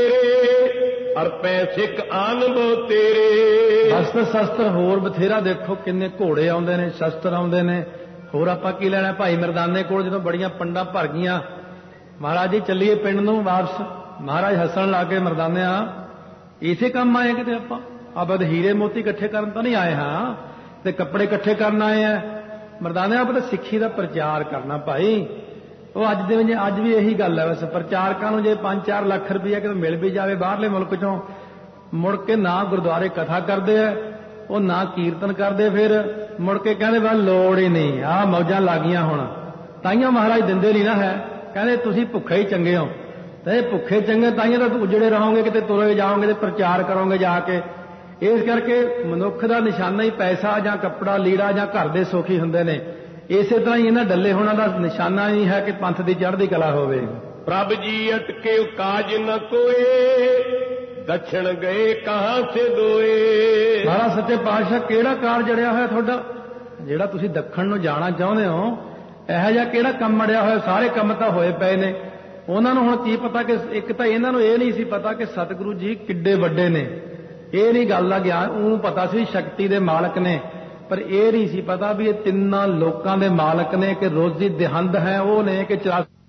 ਬਡੇਰੇ, ਅਰ ਪੈਸਿਕ ਆਨਬੋ ਤੇਰੇ। ਬਸਤਰ ਸ਼ਸਤਰ ਹੋਰ ਬਥੇਰਾ, ਦੇਖੋ ਕਿੰਨੇ ਘੋੜੇ ਆਉਂਦੇ ਨੇ, ਸ਼ਸਤਰ ਆਉਂਦੇ ਨੇ, ਹੋਰ ਆਪਾਂ ਕੀ ਲੈਣਾ? ਭਾਈ ਮਰਦਾਨੇ ਕੋਲ ਜਦੋਂ ਬੜੀਆਂ ਪੰਡਾਂ ਭਰ ਗਈਆਂ, ਮਹਾਰਾਜ ਜੀ ਚੱਲੀਏ ਪਿੰਡ ਨੂੰ ਵਾਪਸ। ਮਹਾਰਾਜ ਹੱਸਣ ਲੱਗ ਗਏ, ਮਰਦਾਨਿਆਂ ਇਸੇ ਕੰਮ ਆਏ ਕਿਤੇ ਆਪਾਂ? ਆਪਾਂ ਤਾਂ ਹੀਰੇ ਮੋਤੀ ਇਕੱਠੇ ਕਰਨ ਤਾਂ ਨਹੀਂ ਆਏ ਹਾਂ, ਤੇ ਕੱਪੜੇ ਇਕੱਠੇ ਕਰਨ ਆਏ ਆ। ਮਰਦਾਨੇ ਆਪਾਂ ਤਾਂ ਸਿੱਖੀ ਦਾ ਪ੍ਰਚਾਰ ਕਰਨਾ ਭਾਈ। ਉਹ ਅੱਜ ਦੇ ਵਿੱਚ ਅੱਜ ਵੀ ਇਹੀ ਗੱਲ ਹੈ, ਬਸ ਪ੍ਰਚਾਰਕਾਂ ਨੂੰ ਜੇ ਪੰਜ ਚਾਰ ਲੱਖ ਰੁਪਈਆ ਕਿਤੇ ਮਿਲ ਵੀ ਜਾਵੇ ਬਾਹਰਲੇ ਮੁਲਕ ਚੋਂ, ਮੁੜ ਕੇ ਨਾ ਗੁਰਦੁਆਰੇ ਕਥਾ ਕਰਦੇ ਆ, ਉਹ ਨਾ ਕੀਰਤਨ ਕਰਦੇ, ਫਿਰ ਮੁੜ ਕੇ ਕਹਿੰਦੇ ਬਸ ਲੋੜ ਹੀ ਨਹੀਂ, ਆਹ ਮੌਜਾਂ ਲੱਗੀਆਂ ਹੁਣ। ਤਾਈਓ ਮਹਾਰਾਜ ਦਿੰਦੇ ਨਹੀਂ ਨਾ ਹੈ, ਕਹਿੰਦੇ ਤੁਸੀਂ ਭੁੱਖੇ ਹੀ ਚੰਗੇ ਹੋ। ਤੇ ਭੁੱਖੇ ਚੰਗੇ ਤਾਈਓ ਤਾਂ ਉਜੜੇ ਰਹੋਗੇ, ਕਿਤੇ ਤੁਰੇ ਜਾਓਗੇ ਤੇ ਪ੍ਰਚਾਰ ਕਰੋਗੇ ਜਾ ਕੇ। ਇਸ ਕਰਕੇ ਮਨੁੱਖ ਦਾ ਨਿਸ਼ਾਨਾ ਹੀ ਪੈਸਾ ਜਾਂ ਕੱਪੜਾ ਲੀੜਾ ਜਾਂ ਘਰ ਦੇ ਸੁਖੀ ਹੁੰਦੇ ਨੇ। ਇਸੇ ਤਰ੍ਹਾਂ ਹੀ ਇਹਨਾਂ ਡੱਲੇ ਹੋਣਾ ਦਾ ਨਿਸ਼ਾਨਾ ਹੀ ਹੈ ਕਿ ਪੰਥ ਦੀ ਚੜ੍ਹਦੀ ਕਲਾ ਹੋਵੇ। ਪ੍ਰਭ ਜੀ ਅਟਕੇ ਕਾਜ ਨ ਕੋਏ, ਦਛਣ ਗਏ ਕਹਾਂ ਸੇ ਦੋਏ। ਮਹਾਰਾਜ ਸੱਚੇ ਪਾਤਸ਼ਾਹ ਕਿਹੜਾ ਕਾਰ ਜੜਿਆ ਹੋਇਆ ਤੁਹਾਡਾ, ਜਿਹੜਾ ਤੁਸੀਂ ਦੱਖਣ ਨੂੰ ਜਾਣਾ ਚਾਹੁੰਦੇ ਹੋ? ਇਹੋ ਜਿਹਾ ਕਿਹੜਾ ਕੰਮ ਅੜਿਆ ਹੋਇਆ? ਸਾਰੇ ਕੰਮ ਤਾਂ ਹੋਏ ਪਏ ਨੇ। ਉਹਨਾਂ ਨੂੰ ਹੁਣ ਕੀ ਪਤਾ ਕਿ ਇੱਕ ਤਾਂ ਇਹਨਾਂ ਨੂੰ ਇਹ ਨਹੀਂ ਸੀ ਪਤਾ ਕਿ ਸਤਿਗੁਰੂ ਜੀ ਕਿੱਡੇ ਵੱਡੇ ਨੇ, ਇਹ ਨਹੀਂ ਗੱਲ ਦਾ ਗਿਆਨ। ਉਹਨੂੰ ਪਤਾ ਸੀ ਸ਼ਕਤੀ ਦੇ ਮਾਲਕ ਨੇ, ਪਰ ਇਹ ਨਹੀਂ ਸੀ ਪਤਾ ਵੀ ਇਹ ਤਿੰਨਾਂ ਲੋਕਾਂ ਦੇ ਮਾਲਕ ਨੇ, ਕਿ ਰੋਜ਼ੀ ਦਿਹੰਦ ਹੈ ਉਹ ਨੇ, ਕਿ ਚੁਰਾਸੀ